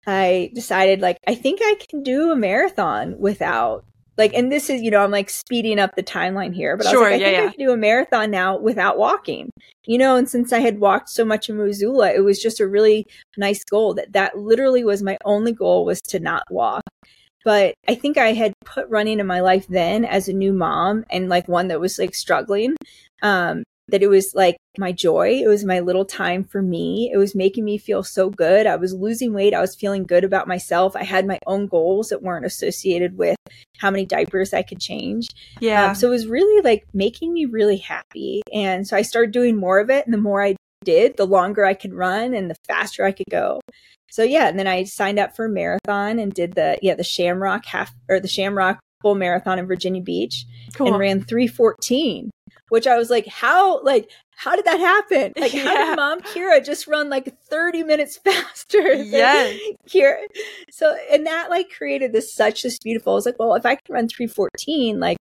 Speaker 2: I decided like, I think I can do a marathon without like, and this is, you know, I'm like speeding up the timeline here, but
Speaker 1: sure,
Speaker 2: I was like, I
Speaker 1: yeah,
Speaker 2: think
Speaker 1: yeah.
Speaker 2: I can do a marathon now without walking, you know, and since I had walked so much in Missoula, it was just a really nice goal that that literally was my only goal was to not walk. But I think I had put running in my life then as a new mom and like one that was like struggling. Um, that it was like my joy. It was my little time for me. It was making me feel so good. I was losing weight. I was feeling good about myself. I had my own goals that weren't associated with how many diapers I could change.
Speaker 1: Yeah.
Speaker 2: Um, so it was really like making me really happy. And so I started doing more of it. And the more I did, the longer I could run and the faster I could go. So yeah, and then I signed up for a marathon and did the yeah the Shamrock half or the Shamrock full marathon in Virginia Beach. Cool. And ran three fourteen, which I was like, how like how did that happen? Like yeah. How did Mom Kira just run like thirty minutes faster than
Speaker 1: yes.
Speaker 2: Kira? So and that like created this such this beautiful. I was like, well, if I can run three fourteen, like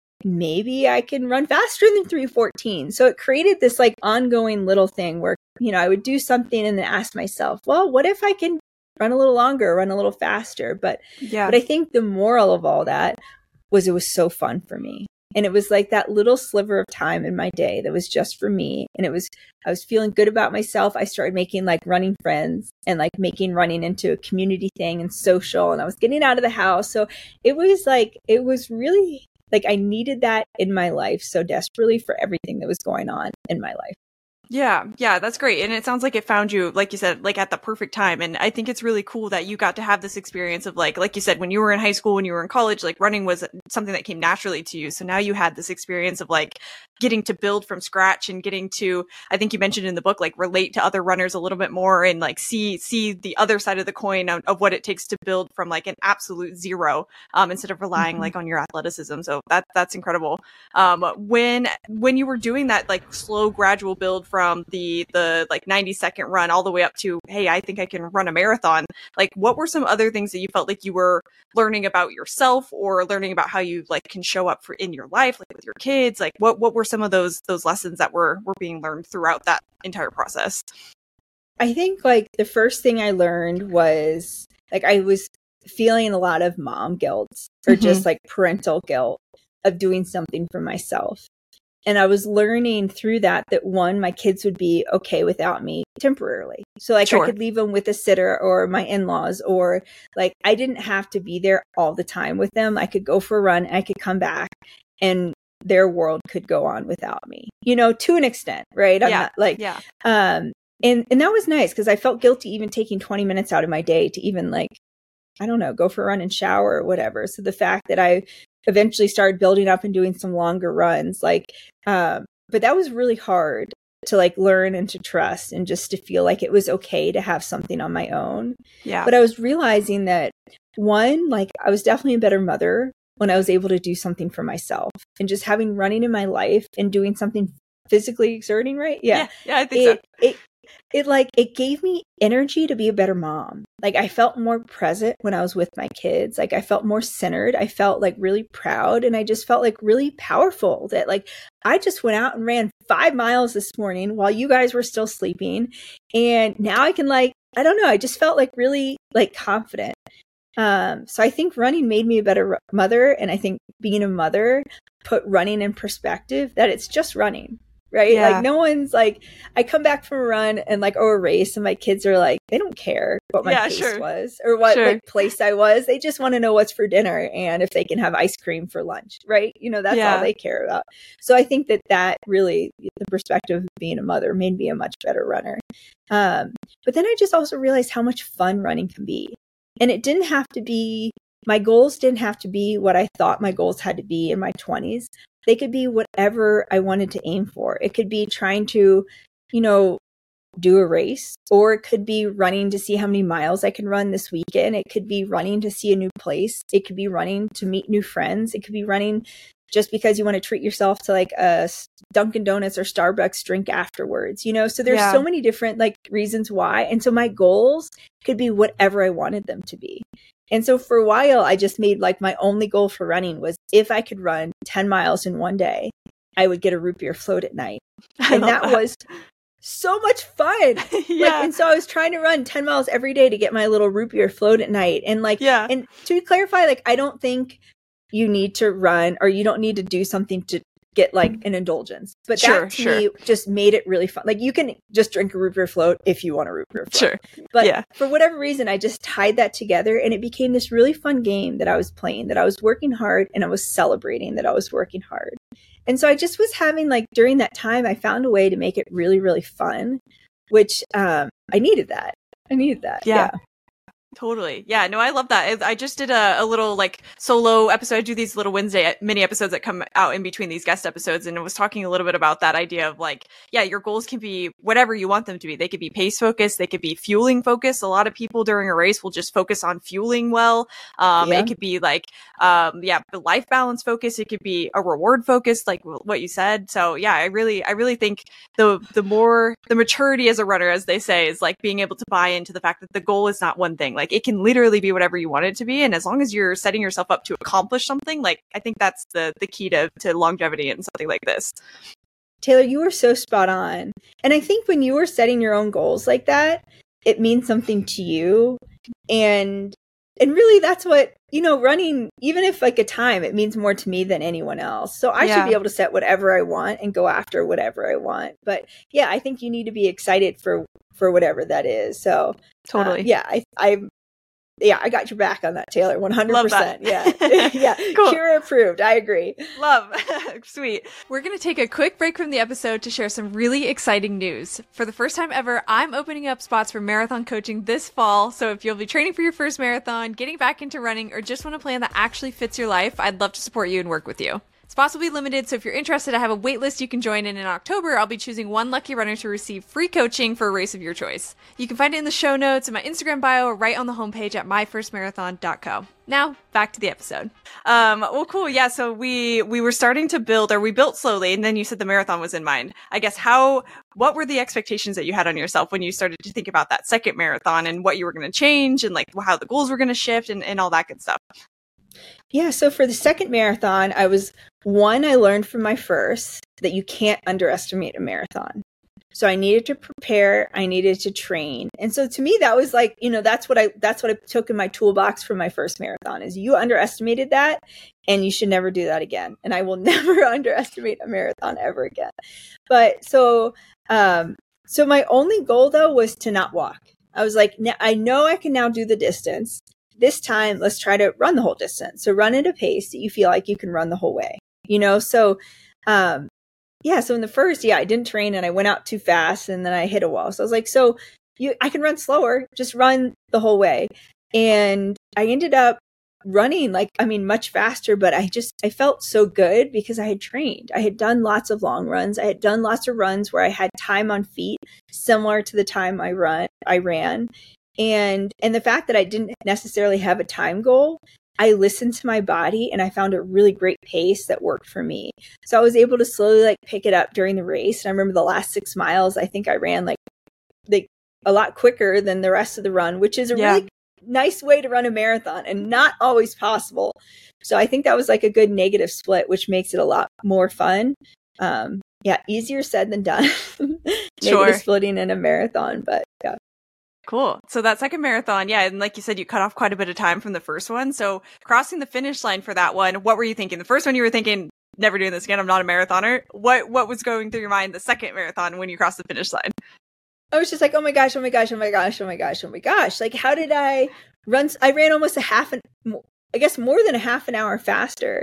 Speaker 2: maybe I can run faster than three fourteen. So it created this like ongoing little thing where, you know, I would do something and then ask myself, well, what if I can run a little longer, run a little faster? But yeah. But I think the moral of all that was it was so fun for me. And it was like that little sliver of time in my day that was just for me. And it was, I was feeling good about myself. I started making like running friends and like making running into a community thing and social. And I was getting out of the house. So it was like, it was really like I needed that in my life so desperately for everything that was going on in my life.
Speaker 1: Yeah, yeah, that's great. And it sounds like it found you, like you said, like at the perfect time. And I think it's really cool that you got to have this experience of like, like you said, when you were in high school, when you were in college, like running was something that came naturally to you. So now you had this experience of like getting to build from scratch and getting to, I think you mentioned in the book, like relate to other runners a little bit more and like see, see the other side of the coin of, of what it takes to build from like an absolute zero, um, instead of relying mm-hmm. like on your athleticism. So that, that's incredible. Um, when, when you were doing that like slow, gradual build from From the the like ninety second run all the way up to, hey, I think I can run a marathon. Like, what were some other things that you felt like you were learning about yourself or learning about how you like can show up for in your life, like with your kids? Like, what what were some of those those lessons that were were being learned throughout that entire process?
Speaker 2: I think like the first thing I learned was like I was feeling a lot of mom guilt or mm-hmm. just like parental guilt of doing something for myself. And I was learning through that, that one, my kids would be okay without me temporarily. So like sure. I could leave them with a sitter or my in-laws, or like I didn't have to be there all the time with them. I could go for a run and I could come back and their world could go on without me, you know, to an extent, right? I'm
Speaker 1: yeah.
Speaker 2: not like,
Speaker 1: yeah.
Speaker 2: um, and, and that was nice because I felt guilty even taking twenty minutes out of my day to even like, I don't know, go for a run and shower or whatever. So the fact that I eventually started building up and doing some longer runs, like, um, but that was really hard to like learn and to trust and just to feel like it was okay to have something on my own.
Speaker 1: Yeah.
Speaker 2: But I was realizing that one, like I was definitely a better mother when I was able to do something for myself and just having running in my life and doing something physically exerting, right? Yeah.
Speaker 1: Yeah, yeah I think
Speaker 2: it,
Speaker 1: so.
Speaker 2: It, It like, it gave me energy to be a better mom. Like I felt more present when I was with my kids. Like I felt more centered. I felt like really proud. And I just felt like really powerful that like, I just went out and ran five miles this morning while you guys were still sleeping. And now I can like, I don't know. I just felt like really like confident. Um, so I think running made me a better mother. And I think being a mother put running in perspective that it's just running. Right.
Speaker 1: Yeah.
Speaker 2: Like no one's like, I come back from a run and like, or a race and my kids are like, they don't care what my
Speaker 1: yeah,
Speaker 2: pace
Speaker 1: sure.
Speaker 2: was or what
Speaker 1: sure.
Speaker 2: like place I was. They just want to know what's for dinner and if they can have ice cream for lunch. Right. You know, that's
Speaker 1: yeah.
Speaker 2: all they care about. So I think that that really, the perspective of being a mother made me a much better runner. Um, but then I just also realized how much fun running can be. And it didn't have to be, my goals didn't have to be what I thought my goals had to be in my twenties. They could be whatever I wanted to aim for. It could be trying to, you know, do a race, or it could be running to see how many miles I can run this weekend. It could be running to see a new place. It could be running to meet new friends. It could be running just because you want to treat yourself to like a Dunkin' Donuts or Starbucks drink afterwards, you know? So there's yeah. so many different like reasons why. And so my goals could be whatever I wanted them to be. And so for a while, I just made like my only goal for running was if I could run ten miles in one day, I would get a root beer float at night. And that, that was so much fun.
Speaker 1: yeah.
Speaker 2: Like, and so I was trying to run ten miles every day to get my little root beer float at night. And like,
Speaker 1: yeah.
Speaker 2: and to clarify, like, I don't think you need to run or you don't need to do something to get like an indulgence. But
Speaker 1: sure,
Speaker 2: that to
Speaker 1: sure.
Speaker 2: me just made it really fun. Like you can just drink a root beer float if you want a root beer float.
Speaker 1: Sure.
Speaker 2: But
Speaker 1: yeah.
Speaker 2: for whatever reason, I just tied that together and it became this really fun game that I was playing, that I was working hard and I was celebrating that I was working hard. And so I just was having like during that time, I found a way to make it really, really fun, which um, I needed that. I needed that.
Speaker 1: Yeah.
Speaker 2: yeah.
Speaker 1: Totally. Yeah, no, I love that. I just did a, a little like solo episode. I do these little Wednesday mini episodes that come out in between these guest episodes. And I was talking a little bit about that idea of like, yeah, your goals can be whatever you want them to be. They could be pace focused. They could be fueling focused. A lot of people during a race will just focus on fueling well. Um,
Speaker 2: Yeah.
Speaker 1: It could be like, um, yeah, the life balance focus. It could be a reward focus, like what you said. So yeah, I really, I really think the, the more, the maturity as a runner, as they say, is like being able to buy into the fact that the goal is not one thing. Like it can literally be whatever you want it to be. And as long as you're setting yourself up to accomplish something, like I think that's the the key to, to longevity and something like this.
Speaker 2: Taylor, you were so spot on. And I think when you are setting your own goals like that, it means something to you. And and really that's what, you know, running, even if like a time, it means more to me than anyone else. So I
Speaker 1: Yeah.
Speaker 2: should be able to set whatever I want and go after whatever I want. But yeah, I think you need to be excited for for whatever that is. So
Speaker 1: Totally.
Speaker 2: uh, yeah, I I yeah, I got your back on that, Taylor. one hundred percent.
Speaker 1: Love that.
Speaker 2: Yeah. yeah.
Speaker 1: Cool.
Speaker 2: Cure approved. I agree.
Speaker 1: Love. Sweet. We're going to take a quick break from the episode to share some really exciting news. For the first time ever, I'm opening up spots for marathon coaching this fall. So if you'll be training for your first marathon, getting back into running, or just want a plan that actually fits your life, I'd love to support you and work with you. Spots will be limited, so if you're interested, I have a wait list you can join in in October. I'll be choosing one lucky runner to receive free coaching for a race of your choice. You can find it in the show notes, in my Instagram bio, or right on the homepage at my first marathon dot co. Now, back to the episode. Um, well, cool. Yeah, so we we were starting to build, or we built slowly, and then you said the marathon was in mind. I guess how, what were the expectations that you had on yourself when you started to think about that second marathon and what you were going to change and like how the goals were going to shift and, and all that good stuff?
Speaker 2: Yeah, so for the second marathon, I was one, I learned from my first that you can't underestimate a marathon. So I needed to prepare, I needed to train. And so to me that was like, you know, that's what I that's what I took in my toolbox from my first marathon is you underestimated that and you should never do that again. And I will never underestimate a marathon ever again. But so um so my only goal though was to not walk. I was like, I know I can now do the distance. This time, let's try to run the whole distance. So run at a pace that you feel like you can run the whole way, you know? So, um, yeah. So in the first, yeah, I didn't train and I went out too fast and then I hit a wall. So I was like, so you, I can run slower, just run the whole way. And I ended up running like, I mean, much faster, but I just, I felt so good because I had trained. I had done lots of long runs. I had done lots of runs where I had time on feet similar to the time I run, I ran. And and the fact that I didn't necessarily have a time goal, I listened to my body and I found a really great pace that worked for me. So I was able to slowly like pick it up during the race. And I remember the last six miles, I think I ran like, like a lot quicker than the rest of the run, which is a
Speaker 1: Yeah.
Speaker 2: really nice way to run a marathon and not always possible. So I think that was like a good negative split, which makes it a lot more fun. Um, yeah, easier said than done. Negative
Speaker 1: Sure.
Speaker 2: splitting in a marathon, but yeah.
Speaker 1: Cool. So that second marathon, yeah, and like you said, you cut off quite a bit of time from the first one. So crossing the finish line for that one, what were you thinking? The first one you were thinking, never doing this again, I'm not a marathoner. What what was going through your mind the second marathon when you crossed the finish line?
Speaker 2: I was just like, oh my gosh, oh my gosh, oh my gosh, oh my gosh, oh my gosh. Like, how did I run? I ran almost a half an, I guess more than a half an hour faster.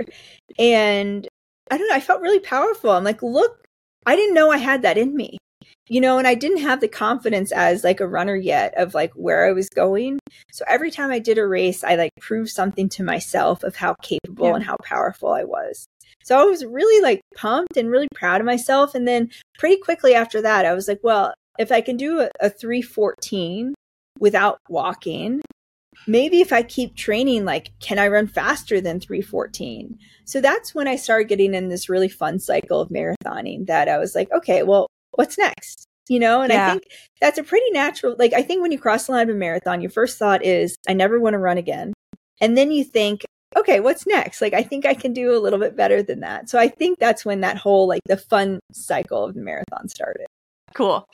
Speaker 2: And I don't know, I felt really powerful. I'm like, look, I didn't know I had that in me. You know, and I didn't have the confidence as like a runner yet of like where I was going. So every time I did a race, I like proved something to myself of how capable
Speaker 1: Yeah.
Speaker 2: and how powerful I was. So I was really like pumped and really proud of myself. And then pretty quickly after that, I was like, well, if I can do a, a three fourteen without walking, maybe if I keep training, like, can I run faster than three fourteen? So that's when I started getting in this really fun cycle of marathoning that I was like, okay, well, what's next? You know, and
Speaker 1: Yeah.
Speaker 2: I think that's a pretty natural, like, I think when you cross the line of a marathon, your first thought is, I never want to run again. And then you think, okay, what's next? Like, I think I can do a little bit better than that. So I think that's when that whole, like, the fun cycle of the marathon started.
Speaker 1: Cool.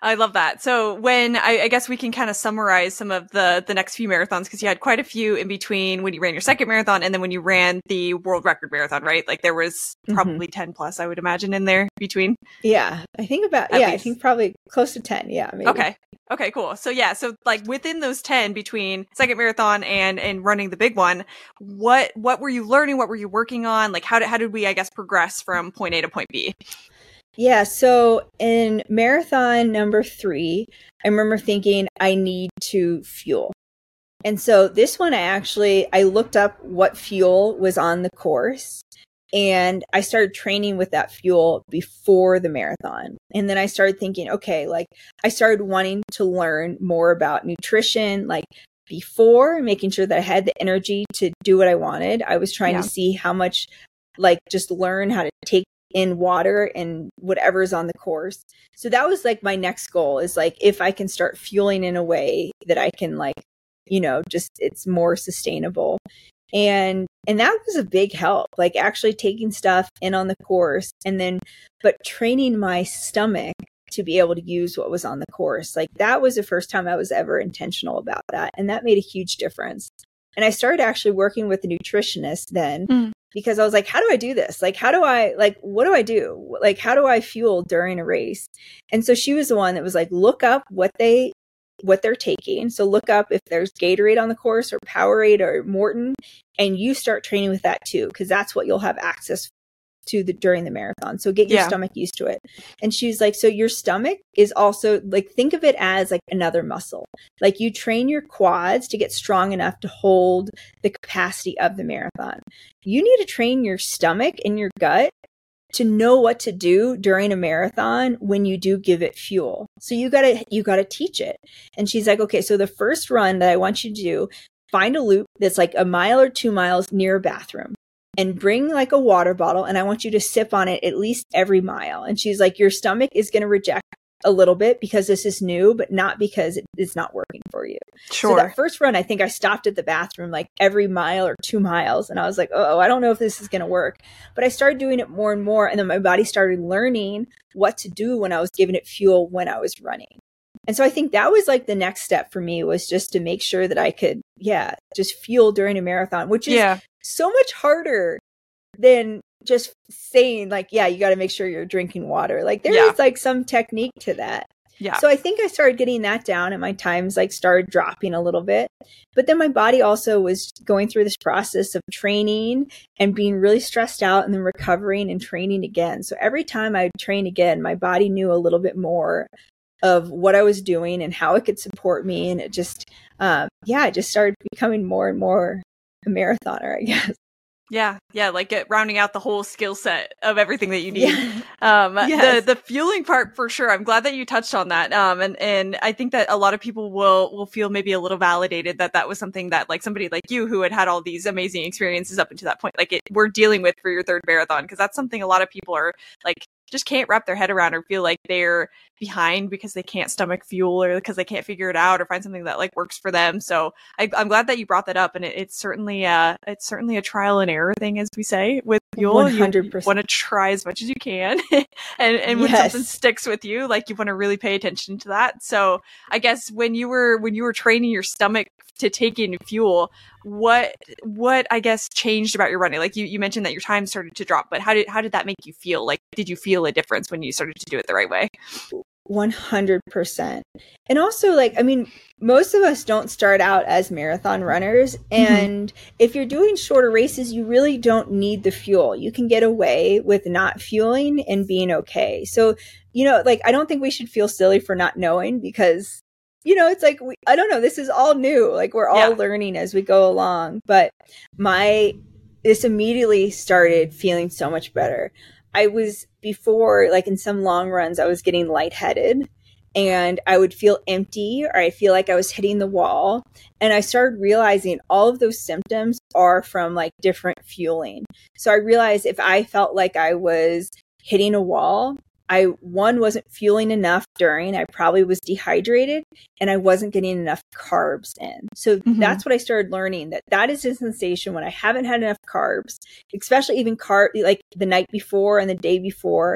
Speaker 1: I love that. So when I, I guess we can kind of summarize some of the the next few marathons, because you had quite a few in between when you ran your second marathon and then when you ran the world record marathon, right? Like there was probably mm-hmm. ten plus, I would imagine, in there between.
Speaker 2: Yeah, I think about At yeah, least. I think probably close to ten. Yeah, maybe.
Speaker 1: Okay. Okay, cool. So yeah, so like within those ten between second marathon and and running the big one, what what were you learning? What were you working on? Like how did how did we I guess progress from point A to point B?
Speaker 2: Yeah, so in marathon number three, I remember thinking I need to fuel. And so this one, I actually, I looked up what fuel was on the course and I started training with that fuel before the marathon. And then I started thinking, okay, like I started wanting to learn more about nutrition, like before, making sure that I had the energy to do what I wanted. I was trying yeah. to see how much, like just learn how to take in water and whatever's on the course. So that was like my next goal is like, if I can start fueling in a way that I can like, you know, just it's more sustainable. And, and that was a big help, like actually taking stuff in on the course and then, but training my stomach to be able to use what was on the course. Like that was the first time I was ever intentional about that. And that made a huge difference. And I started actually working with a nutritionist then. Mm. Because I was like, how do I do this? Like, how do I, like, what do I do? Like, how do I fuel during a race? And so she was the one that was like, look up what they, what they're taking. So look up if there's Gatorade on the course or Powerade or Morton, and you start training with that too, because that's what you'll have access to the during the marathon. So get your yeah. stomach used to it. And she's like, so your stomach is also like, think of it as like another muscle. Like you train your quads to get strong enough to hold the capacity of the marathon. You need to train your stomach and your gut to know what to do during a marathon when you do give it fuel. So you gotta, you gotta teach it. And she's like, okay, so the first run that I want you to do, find a loop that's like a mile or two miles near a bathroom. And bring like a water bottle and I want you to sip on it at least every mile. And she's like, your stomach is going to reject a little bit because this is new, but not because it's not working for you. Sure. So that first run, I think I stopped at the bathroom like every mile or two miles. And I was like, oh, I don't know if this is going to work. But I started doing it more and more. And then my body started learning what to do when I was giving it fuel when I was running. And so I think that was like the next step for me was just to make sure that I could, yeah, just fuel during a marathon, which is yeah. so much harder than just saying like, yeah, you got to make sure you're drinking water. Like there yeah. is like some technique to that. Yeah. So I think I started getting that down and my times like started dropping a little bit. But then my body also was going through this process of training and being really stressed out and then recovering and training again. So every time I would train again, my body knew a little bit more of what I was doing and how it could support me. And it just, um, yeah, I just started becoming more and more a marathoner, I guess.
Speaker 1: Yeah. Yeah. Like it, rounding out the whole skill set of everything that you need. Yeah. Um, yes. the, the fueling part for sure. I'm glad that you touched on that. Um, and, and I think that a lot of people will, will feel maybe a little validated that that was something that like somebody like you who had had all these amazing experiences up until that point, like it, we're dealing with for your third marathon. Cause that's something a lot of people are like, just can't wrap their head around or feel like they're behind because they can't stomach fuel or because they can't figure it out or find something that like works for them. So I, I'm glad that you brought that up, and it, it's certainly uh it's certainly a trial and error thing, as we say with fuel. one hundred percent. You want to try as much as you can, and and when yes. something sticks with you, like you want to really pay attention to that. So I guess when you were when you were training your stomach to take in fuel, what what I guess changed about your running? Like you, you mentioned that your time started to drop, but how did how did that make you feel? Like did you feel a difference when you started to do it the right way?
Speaker 2: one hundred percent. And also, like, I mean, most of us don't start out as marathon runners. And mm-hmm. if you're doing shorter races, you really don't need the fuel. You can get away with not fueling and being okay. So, you know, like, I don't think we should feel silly for not knowing, because, you know, it's like, we, I don't know, this is all new. Like, we're all yeah. learning as we go along. But my, this immediately started feeling so much better. I was before, like in some long runs, I was getting lightheaded and I would feel empty, or I feel like I was hitting the wall. And I started realizing all of those symptoms are from like different fueling. So I realized if I felt like I was hitting a wall, I, one, wasn't fueling enough during, I probably was dehydrated, and I wasn't getting enough carbs in. So mm-hmm. that's what I started learning, that that is a sensation when I haven't had enough carbs, especially even carb, like the night before and the day before.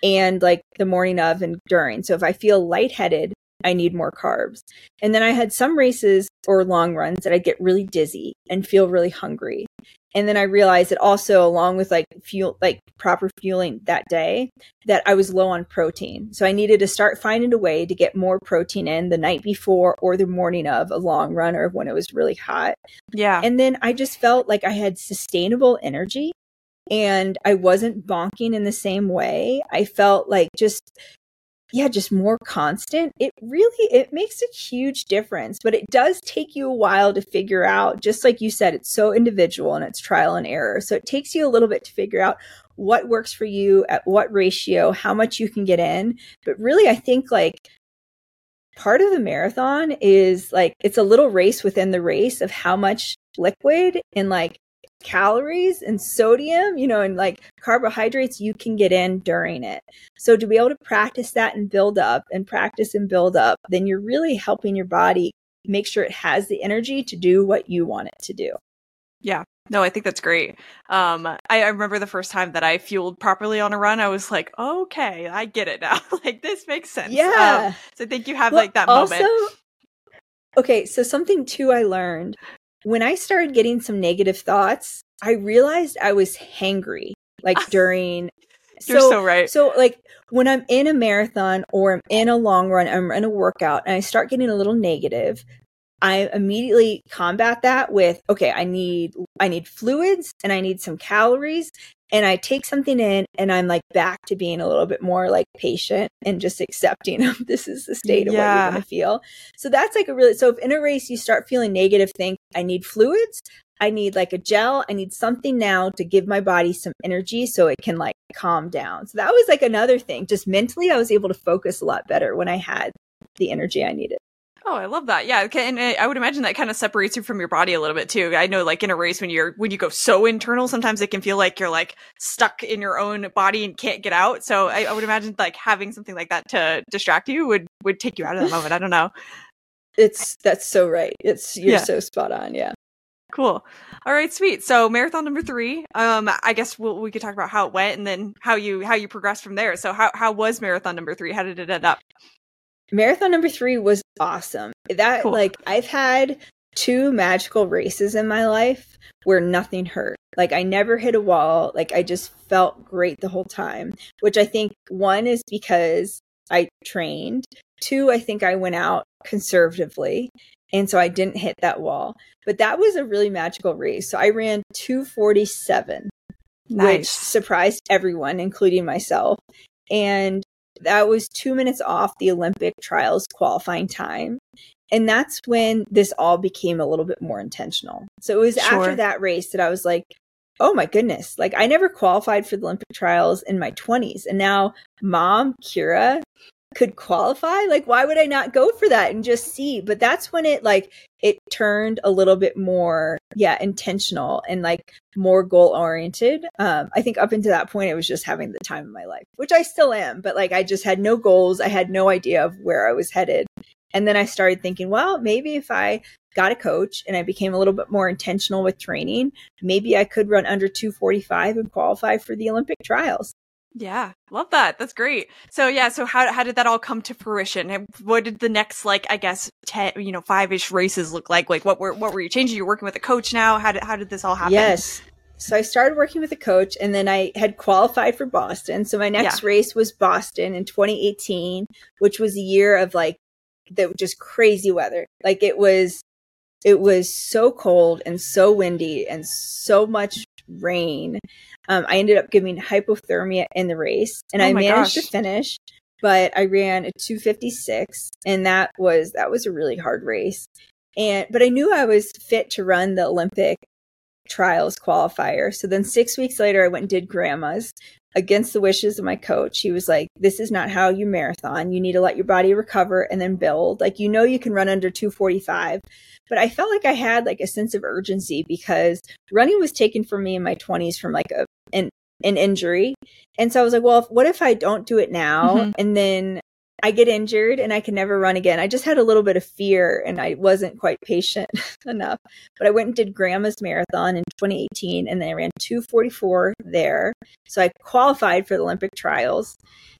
Speaker 2: and like the morning of and during. So if I feel lightheaded, I need more carbs. And then I had some races or long runs that I get really dizzy and feel really hungry. And then I realized that also, along with like fuel, like proper fueling that day, that I was low on protein. So I needed to start finding a way to get more protein in the night before or the morning of a long run or when it was really hot.
Speaker 1: Yeah.
Speaker 2: And then I just felt like I had sustainable energy and I wasn't bonking in the same way. I felt like just yeah, just more constant. It really, it makes a huge difference, but it does take you a while to figure out, just like you said, it's so individual and it's trial and error. So it takes you a little bit to figure out what works for you, at what ratio, how much you can get in. But really, I think like part of the marathon is like, it's a little race within the race of how much liquid and like calories and sodium, you know, and like carbohydrates you can get in during it. So to be able to practice that and build up and practice and build up, then you're really helping your body make sure it has the energy to do what you want it to do.
Speaker 1: Yeah. No, I think that's great. Um, I, I remember the first time that I fueled properly on a run, I was like, okay, I get it now. Like this makes sense.
Speaker 2: Yeah.
Speaker 1: Um, so I think you have
Speaker 2: well,
Speaker 1: like that
Speaker 2: also,
Speaker 1: moment.
Speaker 2: Okay. So something too I learned when I started getting some negative thoughts, I realized I was hangry, like during.
Speaker 1: You're so, so right.
Speaker 2: So like when I'm in a marathon or I'm in a long run, I'm in a workout and I start getting a little negative, I immediately combat that with, okay, I need, I need fluids and I need some calories, and I take something in and I'm like back to being a little bit more like patient and just accepting of this is the state of
Speaker 1: yeah.
Speaker 2: what you're going to feel. So that's like a really, so if in a race you start feeling negative, think I need fluids, I need like a gel, I need something now to give my body some energy so it can like calm down. So that was like another thing. Just mentally, I was able to focus a lot better when I had the energy I needed.
Speaker 1: Oh, I love that. Yeah. And I would imagine that kind of separates you from your body a little bit too. I know like in a race when you're, when you go so internal, sometimes it can feel like you're like stuck in your own body and can't get out. So I, I would imagine like having something like that to distract you would, would take you out of the moment. I don't know.
Speaker 2: It's, that's so right. It's, you're
Speaker 1: yeah.
Speaker 2: so spot on. Yeah.
Speaker 1: Cool. All right, sweet. So marathon number three, um, I guess we'll, we could talk about how it went and then how you, how you progressed from there. So how, how was marathon number three? How did it end up?
Speaker 2: Marathon number three was awesome. That cool. Like I've had two magical races in my life where nothing hurt. Like I never hit a wall. Like I just felt great the whole time, which I think one is because I trained. Two, I think I went out conservatively. And so I didn't hit that wall, but that was a really magical race. So I ran two forty-seven, nice. Which surprised everyone, including myself. And that was two minutes off the Olympic trials qualifying time. And that's when this all became a little bit more intentional. So it was sure. after that race that I was like, oh my goodness, like I never qualified for the Olympic trials in my twenties. And now mom, Kira, could qualify. Like, why would I not go for that and just see? But that's when it like, it turned a little bit more, yeah, intentional and like more goal oriented. Um, I think up until that point, it was just having the time of my life, which I still am, but like, I just had no goals. I had no idea of where I was headed. And then I started thinking, well, maybe if I got a coach and I became a little bit more intentional with training, maybe I could run under two forty-five and qualify for the Olympic trials.
Speaker 1: Yeah, love that. That's great. So yeah, so how how did that all come to fruition? And what did the next like I guess ten, you know, five-ish races look like? Like what were what were you changing? You're working with a coach now. How did how did this all happen?
Speaker 2: Yes. So I started working with a coach and then I had qualified for Boston. So my next yeah. race was Boston in twenty eighteen, which was a year of like the just crazy weather. Like it was it was so cold and so windy and so much rain. Um, I ended up getting hypothermia in the race and oh I managed gosh. to finish, but I ran a two fifty-six and that was, that was a really hard race. And, but I knew I was fit to run the Olympic trials qualifier. So then six weeks later, I went and did grandma's against the wishes of my coach. He was like, this is not how you marathon. You need to let your body recover and then build. Like, you know, you can run under two forty-five. But I felt like I had like a sense of urgency because running was taken from me in my twenties from like a, an, an injury. And so I was like, well, if, what if I don't do it now? Mm-hmm. And then I get injured and I can never run again. I just had a little bit of fear and I wasn't quite patient enough. But I went and did Grandma's Marathon in twenty eighteen and then I ran two forty-four there. So I qualified for the Olympic trials.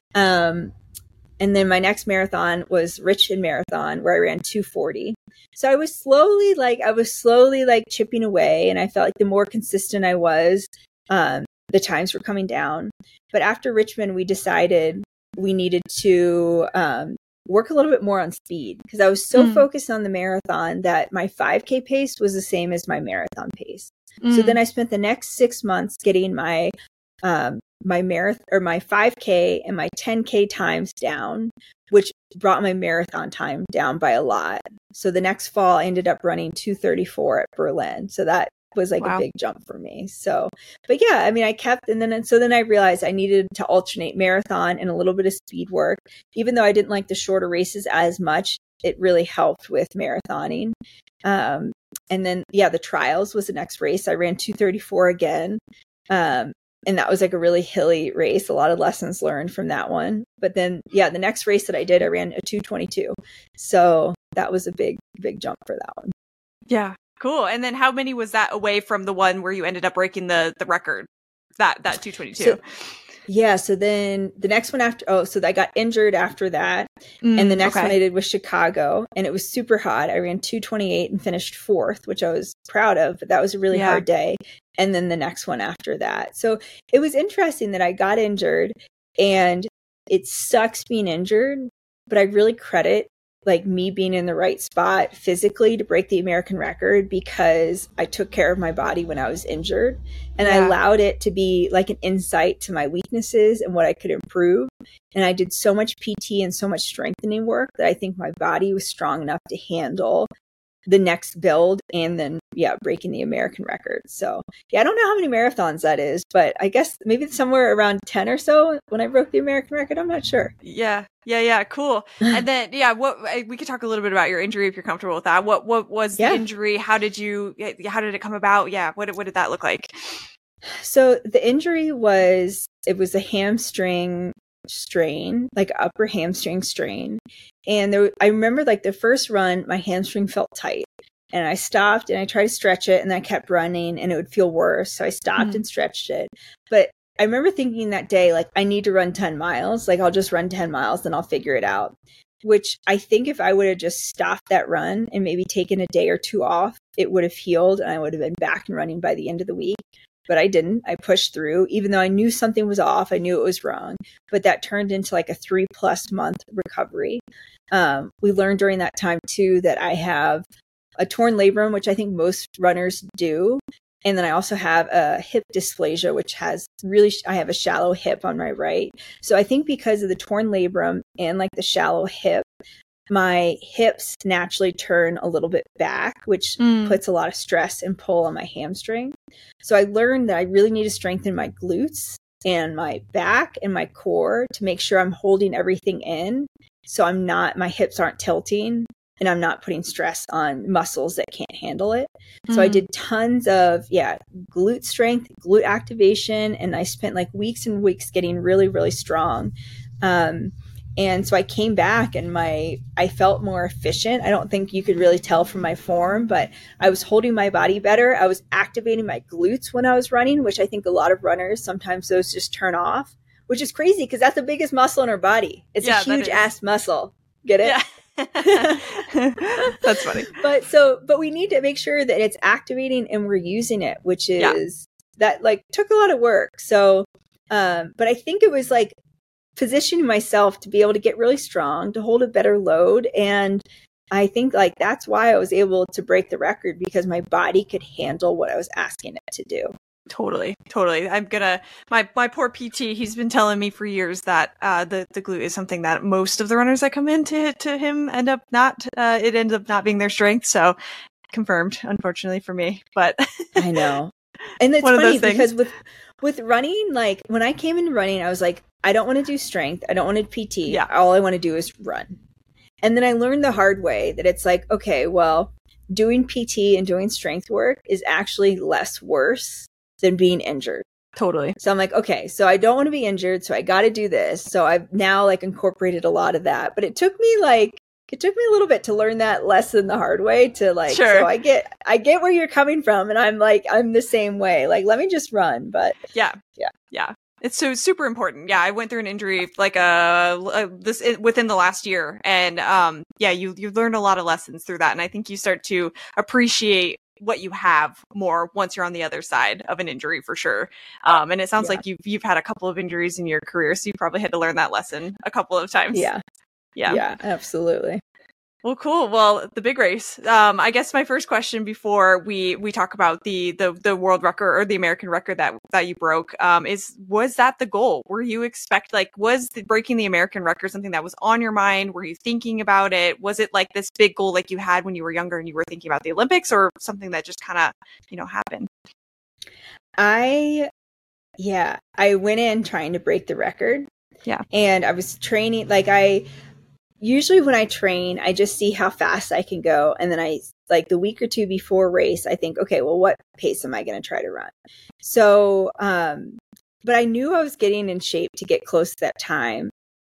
Speaker 2: Um, and then my next marathon was Richmond Marathon where I ran two forty. So I was slowly like, I was slowly like chipping away. And I felt like the more consistent I was, um, the times were coming down. But after Richmond, we decided we needed to um, work a little bit more on speed because I was so mm. focused on the marathon that my five K pace was the same as my marathon pace. Mm. So then I spent the next six months getting my um, my marathon or my five K and my ten K times down, which brought my marathon time down by a lot. So the next fall, I ended up running two thirty-four at Berlin. So that was like wow. a big jump for me. So, but yeah, I mean, I kept, and then, and so then I realized I needed to alternate marathon and a little bit of speed work. Even though I didn't like the shorter races as much, it really helped with marathoning. Um, and then, yeah, the trials was the next race. I ran two thirty-four again. Um, and that was like a really hilly race. A lot of lessons learned from that one. But then, yeah, the next race that I did, I ran a two twenty-two. So that was a big, big jump for that one.
Speaker 1: Yeah. Cool. And then how many was that away from the one where you ended up breaking the, the record, that, that two twenty-two?
Speaker 2: So, yeah. So then the next one after, oh, so I got injured after that. Mm, and the next okay. one I did was Chicago and it was super hot. I ran two twenty-eight and finished fourth, which I was proud of, but that was a really yeah. hard day. And then the next one after that. So it was interesting that I got injured and it sucks being injured, but I really credit like me being in the right spot physically to break the American record because I took care of my body when I was injured and yeah. I allowed it to be like an insight to my weaknesses and what I could improve. And I did so much P T and so much strengthening work that I think my body was strong enough to handle the next build and then, yeah, breaking the American record. So yeah, I don't know how many marathons that is, but I guess maybe somewhere around ten or so when I broke the American record. I'm not sure.
Speaker 1: Yeah. Yeah. Yeah. Cool. And then, yeah, what we could talk a little bit about your injury if you're comfortable with that. What, what was yeah. the injury? How did you, how did it come about? Yeah. What, what did that look like?
Speaker 2: So the injury was, it was a hamstring strain, like upper hamstring strain. And there, I remember like the first run, my hamstring felt tight and I stopped and I tried to stretch it and I kept running and it would feel worse. So I stopped mm. and stretched it. But I remember thinking that day, like, I need to run ten miles. Like, I'll just run ten miles, then I'll figure it out. Which I think if I would have just stopped that run and maybe taken a day or two off, it would have healed and I would have been back and running by the end of the week. But I didn't. I pushed through, even though I knew something was off. I knew it was wrong. But that turned into like a three plus month recovery. Um, we learned during that time, too, that I have a torn labrum, which I think most runners do. And then I also have a hip dysplasia, which has really, I have a shallow hip on my right. So I think because of the torn labrum and like the shallow hip, my hips naturally turn a little bit back, which mm. puts a lot of stress and pull on my hamstring. So I learned that I really need to strengthen my glutes and my back and my core to make sure I'm holding everything in. So I'm not, my hips aren't tilting and I'm not putting stress on muscles that can't handle it. Mm. So I did tons of, yeah, glute strength, glute activation, and I spent like weeks and weeks getting really, really strong. Um, And so I came back and my, I felt more efficient. I don't think you could really tell from my form, but I was holding my body better. I was activating my glutes when I was running, which I think a lot of runners, sometimes those just turn off, which is crazy because that's the biggest muscle in our body. It's yeah, a huge ass muscle. Get it?
Speaker 1: Yeah. That's funny.
Speaker 2: But so, but we need to make sure that it's activating and we're using it, which is yeah. that like took a lot of work. So, um, but I think it was like, positioning myself to be able to get really strong, to hold a better load. And I think like that's why I was able to break the record because my body could handle what I was asking it to do.
Speaker 1: Totally. Totally. I'm gonna, my, my poor P T, he's been telling me for years that, uh, the, the glute is something that most of the runners that come into to him end up not, uh, it ends up not being their strength. So confirmed, unfortunately for me, but
Speaker 2: I know. And it's funny because with, with running, like when I came into running, I was like, I don't want to do strength. I don't want to P T.
Speaker 1: Yeah.
Speaker 2: All I want to do is run. And then I learned the hard way that it's like, okay, well, doing P T and doing strength work is actually less worse than being injured.
Speaker 1: Totally.
Speaker 2: So I'm like, okay, so I don't want to be injured, so I got to do this. So I've now like incorporated a lot of that, but it took me like, it took me a little bit to learn that lesson the hard way to like,
Speaker 1: sure.
Speaker 2: so I get, I get where you're coming from, and I'm like, I'm the same way. Like, let me just run. But
Speaker 1: yeah,
Speaker 2: yeah,
Speaker 1: yeah. It's so super important. Yeah, I went through an injury like uh, uh this within the last year, and um yeah, you you learn a lot of lessons through that, and I think you start to appreciate what you have more once you're on the other side of an injury for sure. Um, and it sounds yeah. like you've you've had a couple of injuries in your career, so you probably had to learn that lesson a couple of times.
Speaker 2: Yeah,
Speaker 1: yeah,
Speaker 2: yeah, absolutely.
Speaker 1: Well, cool. Well, the big race. Um, I guess my first question before we, we talk about the, the, the world record or the American record that, that you broke, um, is, was that the goal? Were you expect, like, was the, breaking the American record something that was on your mind? Were you thinking about it? Was it like this big goal like you had when you were younger and you were thinking about the Olympics, or something that just kind of, you know, happened?
Speaker 2: I, yeah, I went in trying to break the record.
Speaker 1: Yeah.
Speaker 2: And I was training, like I, usually when I train, I just see how fast I can go. And then I, like the week or two before race, I think, okay, well, what pace am I going to try to run? So, um, but I knew I was getting in shape to get close to that time.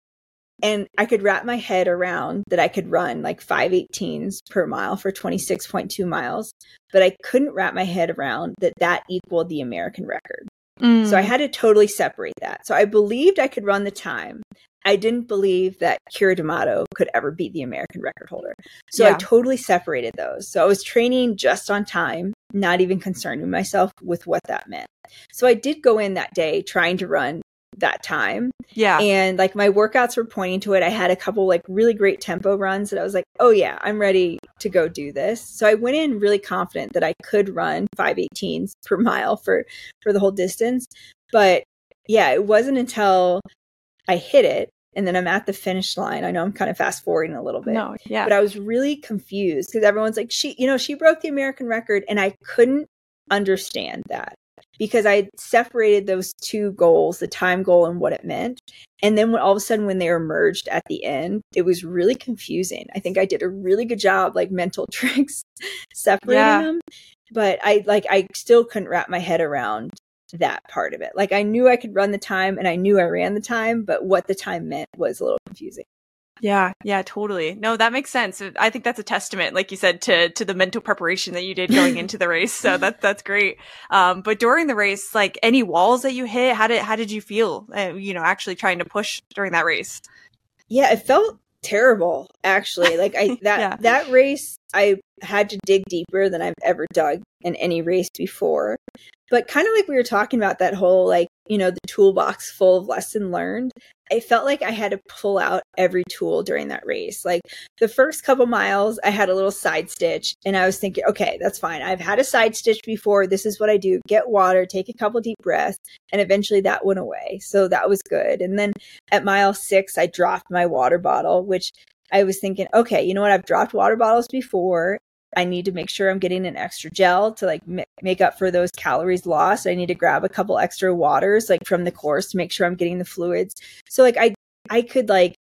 Speaker 2: And I could wrap my head around that I could run like five eighteens per mile for twenty-six point two miles. But I couldn't wrap my head around that that equaled the American record. Mm. So I had to totally separate that. So I believed I could run the time. I didn't believe that Keira D'Amato could ever beat the American record holder. So yeah. I totally separated those. So I was training just on time, not even concerning myself with what that meant. So I did go in that day trying to run that time.
Speaker 1: Yeah.
Speaker 2: And like my workouts were pointing to it. I had a couple like really great tempo runs that I was like, oh yeah, I'm ready to go do this. So I went in really confident that I could run five eighteens per mile for, for the whole distance. But yeah, it wasn't until I hit it and then I'm at the finish line. I know I'm kind of fast forwarding a little bit.
Speaker 1: No, yeah.
Speaker 2: But I was really confused because everyone's like, she, you know, she broke the American record, and I couldn't understand that because I separated those two goals, the time goal and what it meant. And then when all of a sudden when they were merged at the end, it was really confusing. I think I did a really good job, like mental tricks separating yeah. them. But I like I still couldn't wrap my head around that part of it. Like I knew I could run the time and I knew I ran the time, but what the time meant was a little confusing.
Speaker 1: Yeah, yeah, totally. No, that makes sense. I think that's a testament, like you said, to to the mental preparation that you did going into the race. So that that's great. Um, but during the race, like any walls that you hit, how did how did you feel? Uh, you know, actually trying to push during that race.
Speaker 2: Yeah, it felt terrible. Actually, like I that yeah. that race, I had to dig deeper than I've ever dug in any race before. But kind of like we were talking about that whole, like, you know, the toolbox full of lesson learned. I felt like I had to pull out every tool during that race. Like the first couple miles, I had a little side stitch and I was thinking, okay, that's fine. I've had a side stitch before. This is what I do. Get water, take a couple deep breaths. And eventually that went away. So that was good. And then at mile six, I dropped my water bottle, which I was thinking, okay, you know what? I've dropped water bottles before. I need to make sure I'm getting an extra gel to like m- make up for those calories lost. I need to grab a couple extra waters like from the course to make sure I'm getting the fluids. So like I, I could like,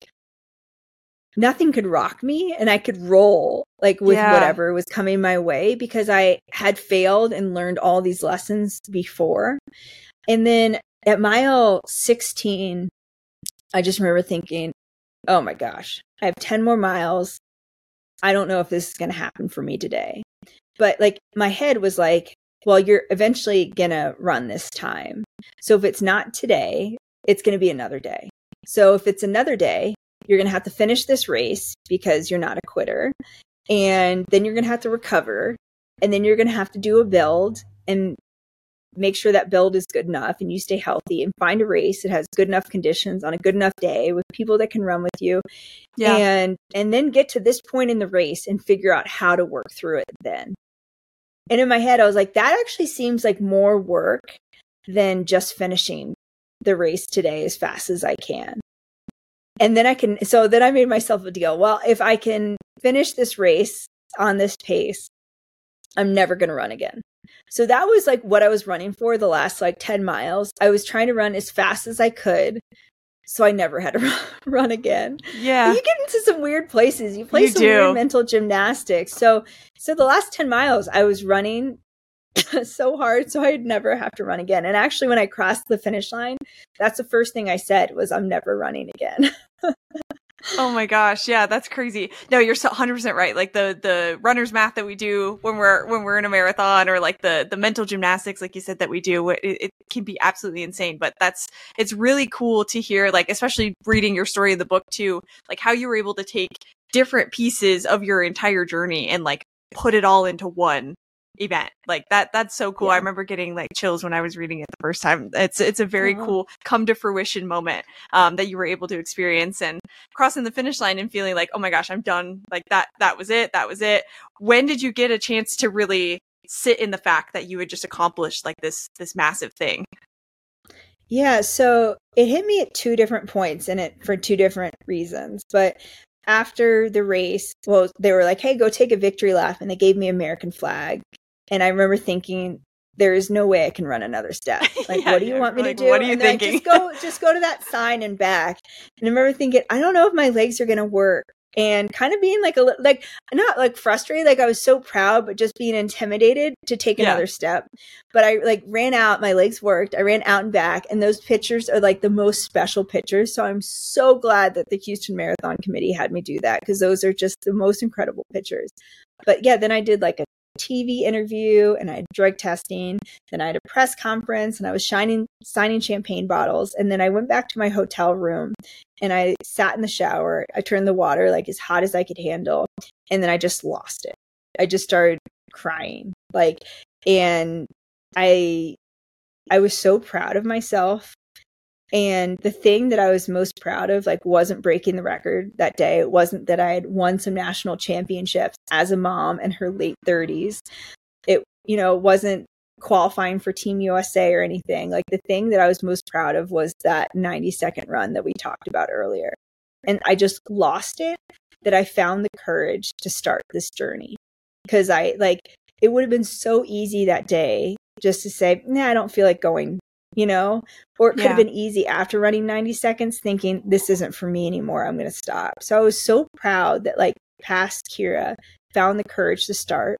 Speaker 2: nothing could rock me and I could roll like with yeah. whatever was coming my way because I had failed and learned all these lessons before. And then at mile sixteen, I just remember thinking, oh my gosh, I have ten more miles. I don't know if this is going to happen for me today. But like my head was like, well, you're eventually going to run this time. So if it's not today, it's going to be another day. So if it's another day, you're going to have to finish this race because you're not a quitter. And then you're going to have to recover. And then you're going to have to do a build and make sure that build is good enough and you stay healthy and find a race that has good enough conditions on a good enough day with people that can run with you. Yeah. And, and then get to this point in the race and figure out how to work through it then. And in my head, I was like, that actually seems like more work than just finishing the race today as fast as I can. And then I can, so then I made myself a deal. Well, if I can finish this race on this pace, I'm never going to run again. So that was like what I was running for the last like ten miles. I was trying to run as fast as I could. So I never had to run, run again.
Speaker 1: Yeah.
Speaker 2: But you get into some weird places. You play
Speaker 1: you
Speaker 2: some
Speaker 1: do.
Speaker 2: weird mental gymnastics. So, so the last ten miles I was running so hard, so I'd never have to run again. And actually, when I crossed the finish line, that's the first thing I said was, I'm never running again.
Speaker 1: Oh my gosh, yeah, that's crazy. No, you're so one hundred percent right. Like the the runner's math that we do when we're when we're in a marathon, or like the the mental gymnastics, like you said, that we do, it, it can be absolutely insane. But that's it's really cool to hear, like especially reading your story in the book too, like how you were able to take different pieces of your entire journey and like put it all into one event. Like that that's so cool.
Speaker 2: Yeah.
Speaker 1: I remember getting like chills when I was reading it the first time. It's it's a very
Speaker 2: Uh-huh.
Speaker 1: cool come to fruition moment um that you were able to experience, and crossing the finish line and feeling like, oh my gosh, I'm done. Like that that was it. That was it. When did you get a chance to really sit in the fact that you had just accomplished like this this massive thing?
Speaker 2: Yeah, so it hit me at two different points in it for two different reasons. But after the race, well, they were like, hey, go take a victory lap. And they gave me American flag. And I remember thinking, there is no way I can run another step. Like,
Speaker 1: Yeah,
Speaker 2: what do you
Speaker 1: yeah,
Speaker 2: want me
Speaker 1: like,
Speaker 2: to do?
Speaker 1: what are you
Speaker 2: and they're like,
Speaker 1: thinking?
Speaker 2: just go, just go to that sign and back. And I remember thinking, I don't know if my legs are going to work. And kind of being like a li- like not like frustrated, like I was so proud, but just being intimidated to take
Speaker 1: Yeah.
Speaker 2: another step. But I like ran out, my legs worked, I ran out and back, and those pictures are like the most special pictures. So I'm so glad that the Houston Marathon Committee had me do that, because those are just the most incredible pictures. But yeah, then I did like a T V interview, and I had drug testing, then I had a press conference, and I was shining, signing champagne bottles. And then I went back to my hotel room and I sat in the shower. I turned the water like as hot as I could handle. And then I just lost it. I just started crying. Like, and I, I was so proud of myself. And the thing that I was most proud of, like, wasn't breaking the record that day. It wasn't that I had won some national championships as a mom in her late thirties. It, you know, wasn't qualifying for Team U S A or anything. Like, the thing that I was most proud of was that ninety second run that we talked about earlier. And I just lost it, that I found the courage to start this journey. Because I, like, it would have been so easy that day just to say, nah, I don't feel like going, you know, or it could
Speaker 1: Yeah.
Speaker 2: have been easy after running ninety seconds thinking, this isn't for me anymore, I'm going to stop. So I was so proud that, like, past Kira found the courage to start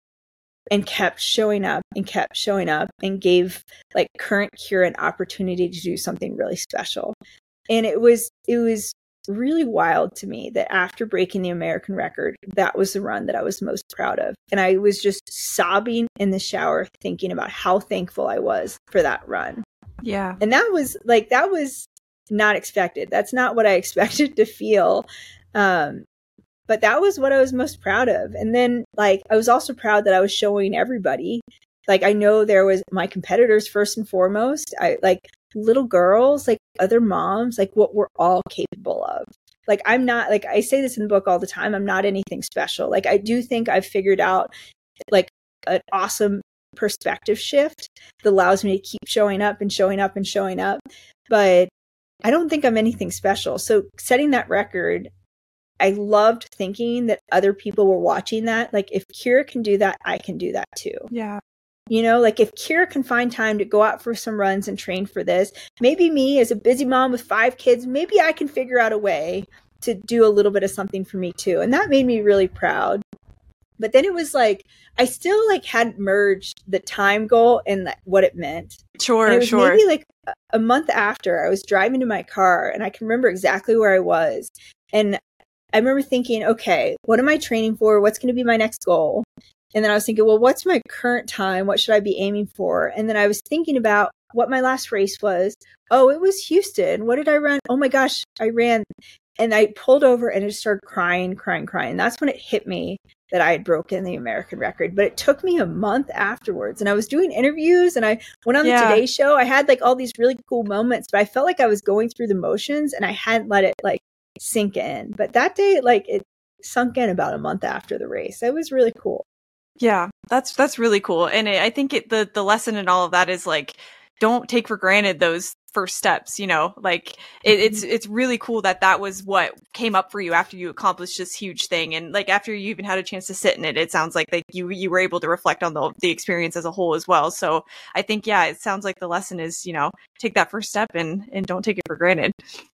Speaker 2: and kept showing up and kept showing up and gave, like, current Kira an opportunity to do something really special. And it was, it was really wild to me that after breaking the American record, that was the run that I was most proud of. And I was just sobbing in the shower thinking about how thankful I was for that run.
Speaker 1: Yeah.
Speaker 2: And that was like, that was not expected. That's not what I expected to feel. Um, but that was what I was most proud of. And then, like, I was also proud that I was showing everybody, like, I know there was my competitors first and foremost, I like little girls, like other moms, like what we're all capable of. Like, I'm not, like, I say this in the book all the time, I'm not anything special. Like, I do think I've figured out, like, an awesome perspective shift that allows me to keep showing up and showing up and showing up. But I don't think I'm anything special. So setting that record, I loved thinking that other people were watching that. Like, if Kira can do that, I can do that too.
Speaker 1: Yeah.
Speaker 2: You know, like, if Kira can find time to go out for some runs and train for this, maybe me as a busy mom with five kids, maybe I can figure out a way to do a little bit of something for me too. And that made me really proud. But then it was like, I still, like, hadn't merged the time goal and what it meant.
Speaker 1: Sure,
Speaker 2: And it was
Speaker 1: sure.
Speaker 2: maybe like a month after, I was driving to my car, and I can remember exactly where I was. And I remember thinking, okay, what am I training for? What's going to be my next goal? And then I was thinking, well, what's my current time? What should I be aiming for? And then I was thinking about what my last race was. Oh, it was Houston. What did I run? Oh my gosh, I ran. And I pulled over and I just started crying, crying, crying. That's when it hit me that I had broken the American record. But it took me a month afterwards. And I was doing interviews and I went on the
Speaker 1: Yeah.
Speaker 2: Today Show. I had, like, all these really cool moments, but I felt like I was going through the motions and I hadn't let it, like, sink in. But that day, like, it sunk in about a month after the race. It was really cool.
Speaker 1: Yeah, that's that's really cool. And it, I think it, the the lesson in all of that is, like, don't take for granted those first steps, you know, like it, it's it's really cool that that was what came up for you after you accomplished this huge thing. And, like, after you even had a chance to sit in it, it sounds like that you you were able to reflect on the the experience as a whole as well. So I think, yeah, it sounds like the lesson is, you know, take that first step and and don't take it for granted.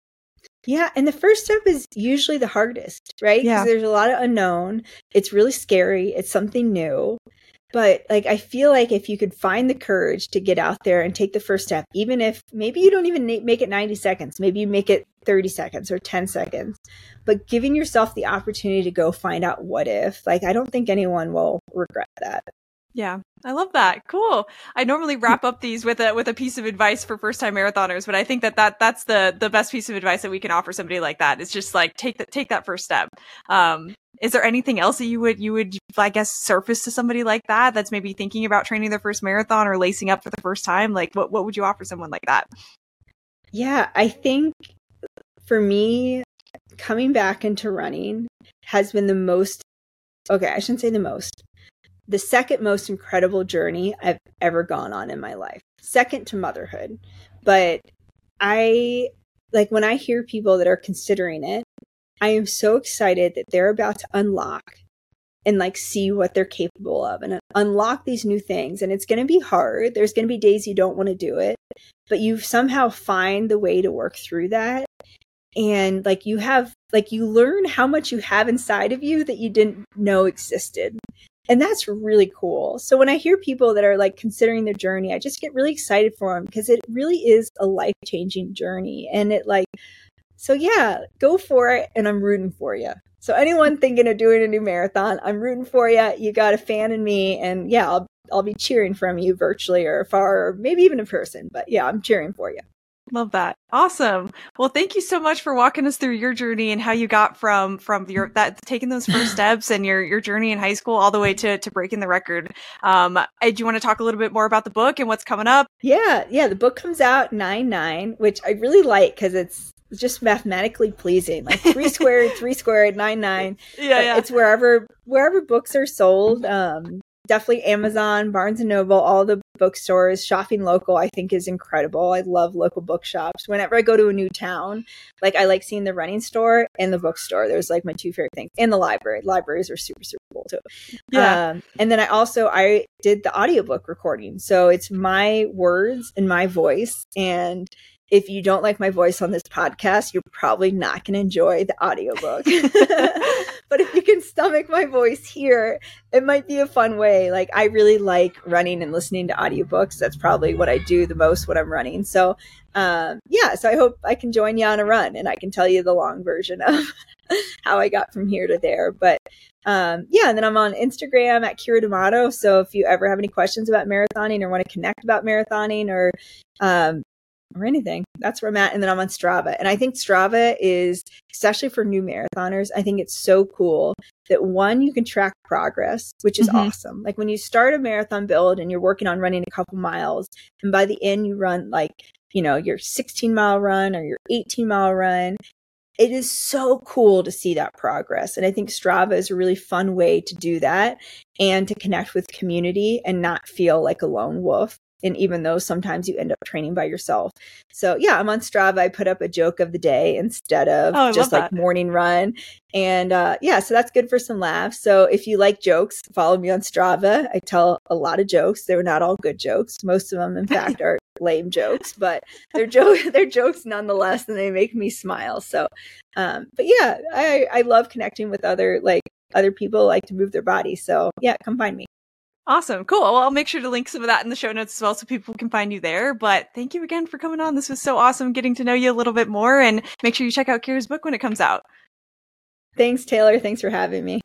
Speaker 2: Yeah, and the first step is usually the hardest, right? Because
Speaker 1: Yeah.
Speaker 2: there's a lot of unknown. It's really scary. It's something new. But like, I feel like if you could find the courage to get out there and take the first step, even if maybe you don't even make it ninety seconds, maybe you make it thirty seconds or ten seconds, but giving yourself the opportunity to go find out what if, like, I don't think anyone will regret that.
Speaker 1: Yeah, I love that. Cool. I normally wrap up these with a with a piece of advice for first time marathoners, but I think that, that that's the the best piece of advice that we can offer somebody like that. It's just like take that take that first step. Um, is there anything else that you would you would I guess surface to somebody like that that's maybe thinking about training their first marathon or lacing up for the first time? Like what what would you offer someone like that?
Speaker 2: Yeah, I think for me, coming back into running has been the most, okay, I shouldn't say the most, the second most incredible journey I've ever gone on in my life, second to motherhood. But I, like, when I hear people that are considering it, I am so excited that they're about to unlock and like see what they're capable of and unlock these new things. And it's going to be hard. There's going to be days you don't want to do it, but you somehow find the way to work through that. And like you have, like you learn how much you have inside of you that you didn't know existed. And that's really cool. So when I hear people that are like considering their journey, I just get really excited for them because it really is a life-changing journey. And it like, so yeah, go for it. And I'm rooting for you. So anyone thinking of doing a new marathon, I'm rooting for you. You got a fan in me. And yeah, I'll, I'll be cheering from you virtually or far, or maybe even in person. But yeah, I'm cheering for you.
Speaker 1: Love that. Awesome. Well, thank you so much for walking us through your journey and how you got from from your that taking those first steps and your your journey in high school all the way to to breaking the record. Um, do you want to talk a little bit more about the book and what's coming up?
Speaker 2: Yeah, yeah. The book comes out nine nine, which I really like because it's just mathematically pleasing. Like three squared, three squared, nine nine.
Speaker 1: Yeah, yeah.
Speaker 2: It's wherever wherever books are sold. Um, definitely Amazon, Barnes and Noble, all the bookstores. Shopping local, I think, is incredible. I love local bookshops. Whenever I go to a new town, like I like seeing the running store and the bookstore. There's like my two favorite things. And the library. Libraries are super, super cool too.
Speaker 1: Yeah.
Speaker 2: Um, and then I also, I did the audiobook recording. So it's my words and my voice. And if you don't like my voice on this podcast, you're probably not going to enjoy the audiobook. But if you can stomach my voice here, it might be a fun way. Like I really like running and listening to audiobooks. That's probably what I do the most when I'm running. So um, yeah, so I hope I can join you on a run and I can tell you the long version of how I got from here to there. But um, yeah, and then I'm on Instagram at Kira D'Amato. So if you ever have any questions about marathoning or want to connect about marathoning or um, or anything, that's where I'm at. And then I'm on Strava. And I think Strava is, especially for new marathoners, I think it's so cool that one, you can track progress, which is mm-hmm. awesome. Like when you start a marathon build and you're working on running a couple miles, and by the end you run like, you know, your sixteen mile run or your eighteen mile run, it is so cool to see that progress. And I think Strava is a really fun way to do that and to connect with community and not feel like a lone wolf. And even though sometimes you end up training by yourself. So yeah, I'm on Strava. I put up a joke of the day instead of oh, just like that. Morning run. And uh, yeah, so that's good for some laughs. So if you like jokes, follow me on Strava. I tell a lot of jokes. They're not all good jokes. Most of them, in fact, are lame jokes, but they're, jo- they're jokes nonetheless, and they make me smile. So, um, but yeah, I, I love connecting with other, like other people like to move their body. So yeah, come find me.
Speaker 1: Awesome. Cool. Well, I'll make sure to link some of that in the show notes as well so people can find you there. But thank you again for coming on. This was so awesome getting to know you a little bit more, and make sure you check out Kira's book when it comes out.
Speaker 2: Thanks, Taylor. Thanks for having me.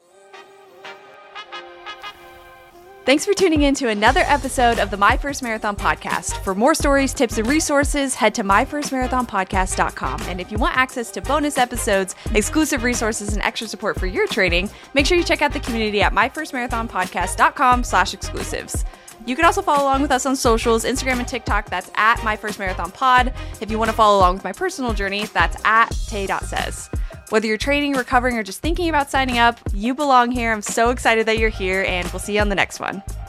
Speaker 1: Thanks for tuning in to another episode of the My First Marathon podcast. For more stories, tips, and resources, head to my first marathon podcast dot com. And if you want access to bonus episodes, exclusive resources, and extra support for your training, make sure you check out the community at my first marathon podcast dot com slash exclusives. You can also follow along with us on socials, Instagram and TikTok. That's at My First Marathon Pod. If you want to follow along with my personal journey, that's at tay dot says. Whether you're training, recovering, or just thinking about signing up, you belong here. I'm so excited that you're here, and we'll see you on the next one.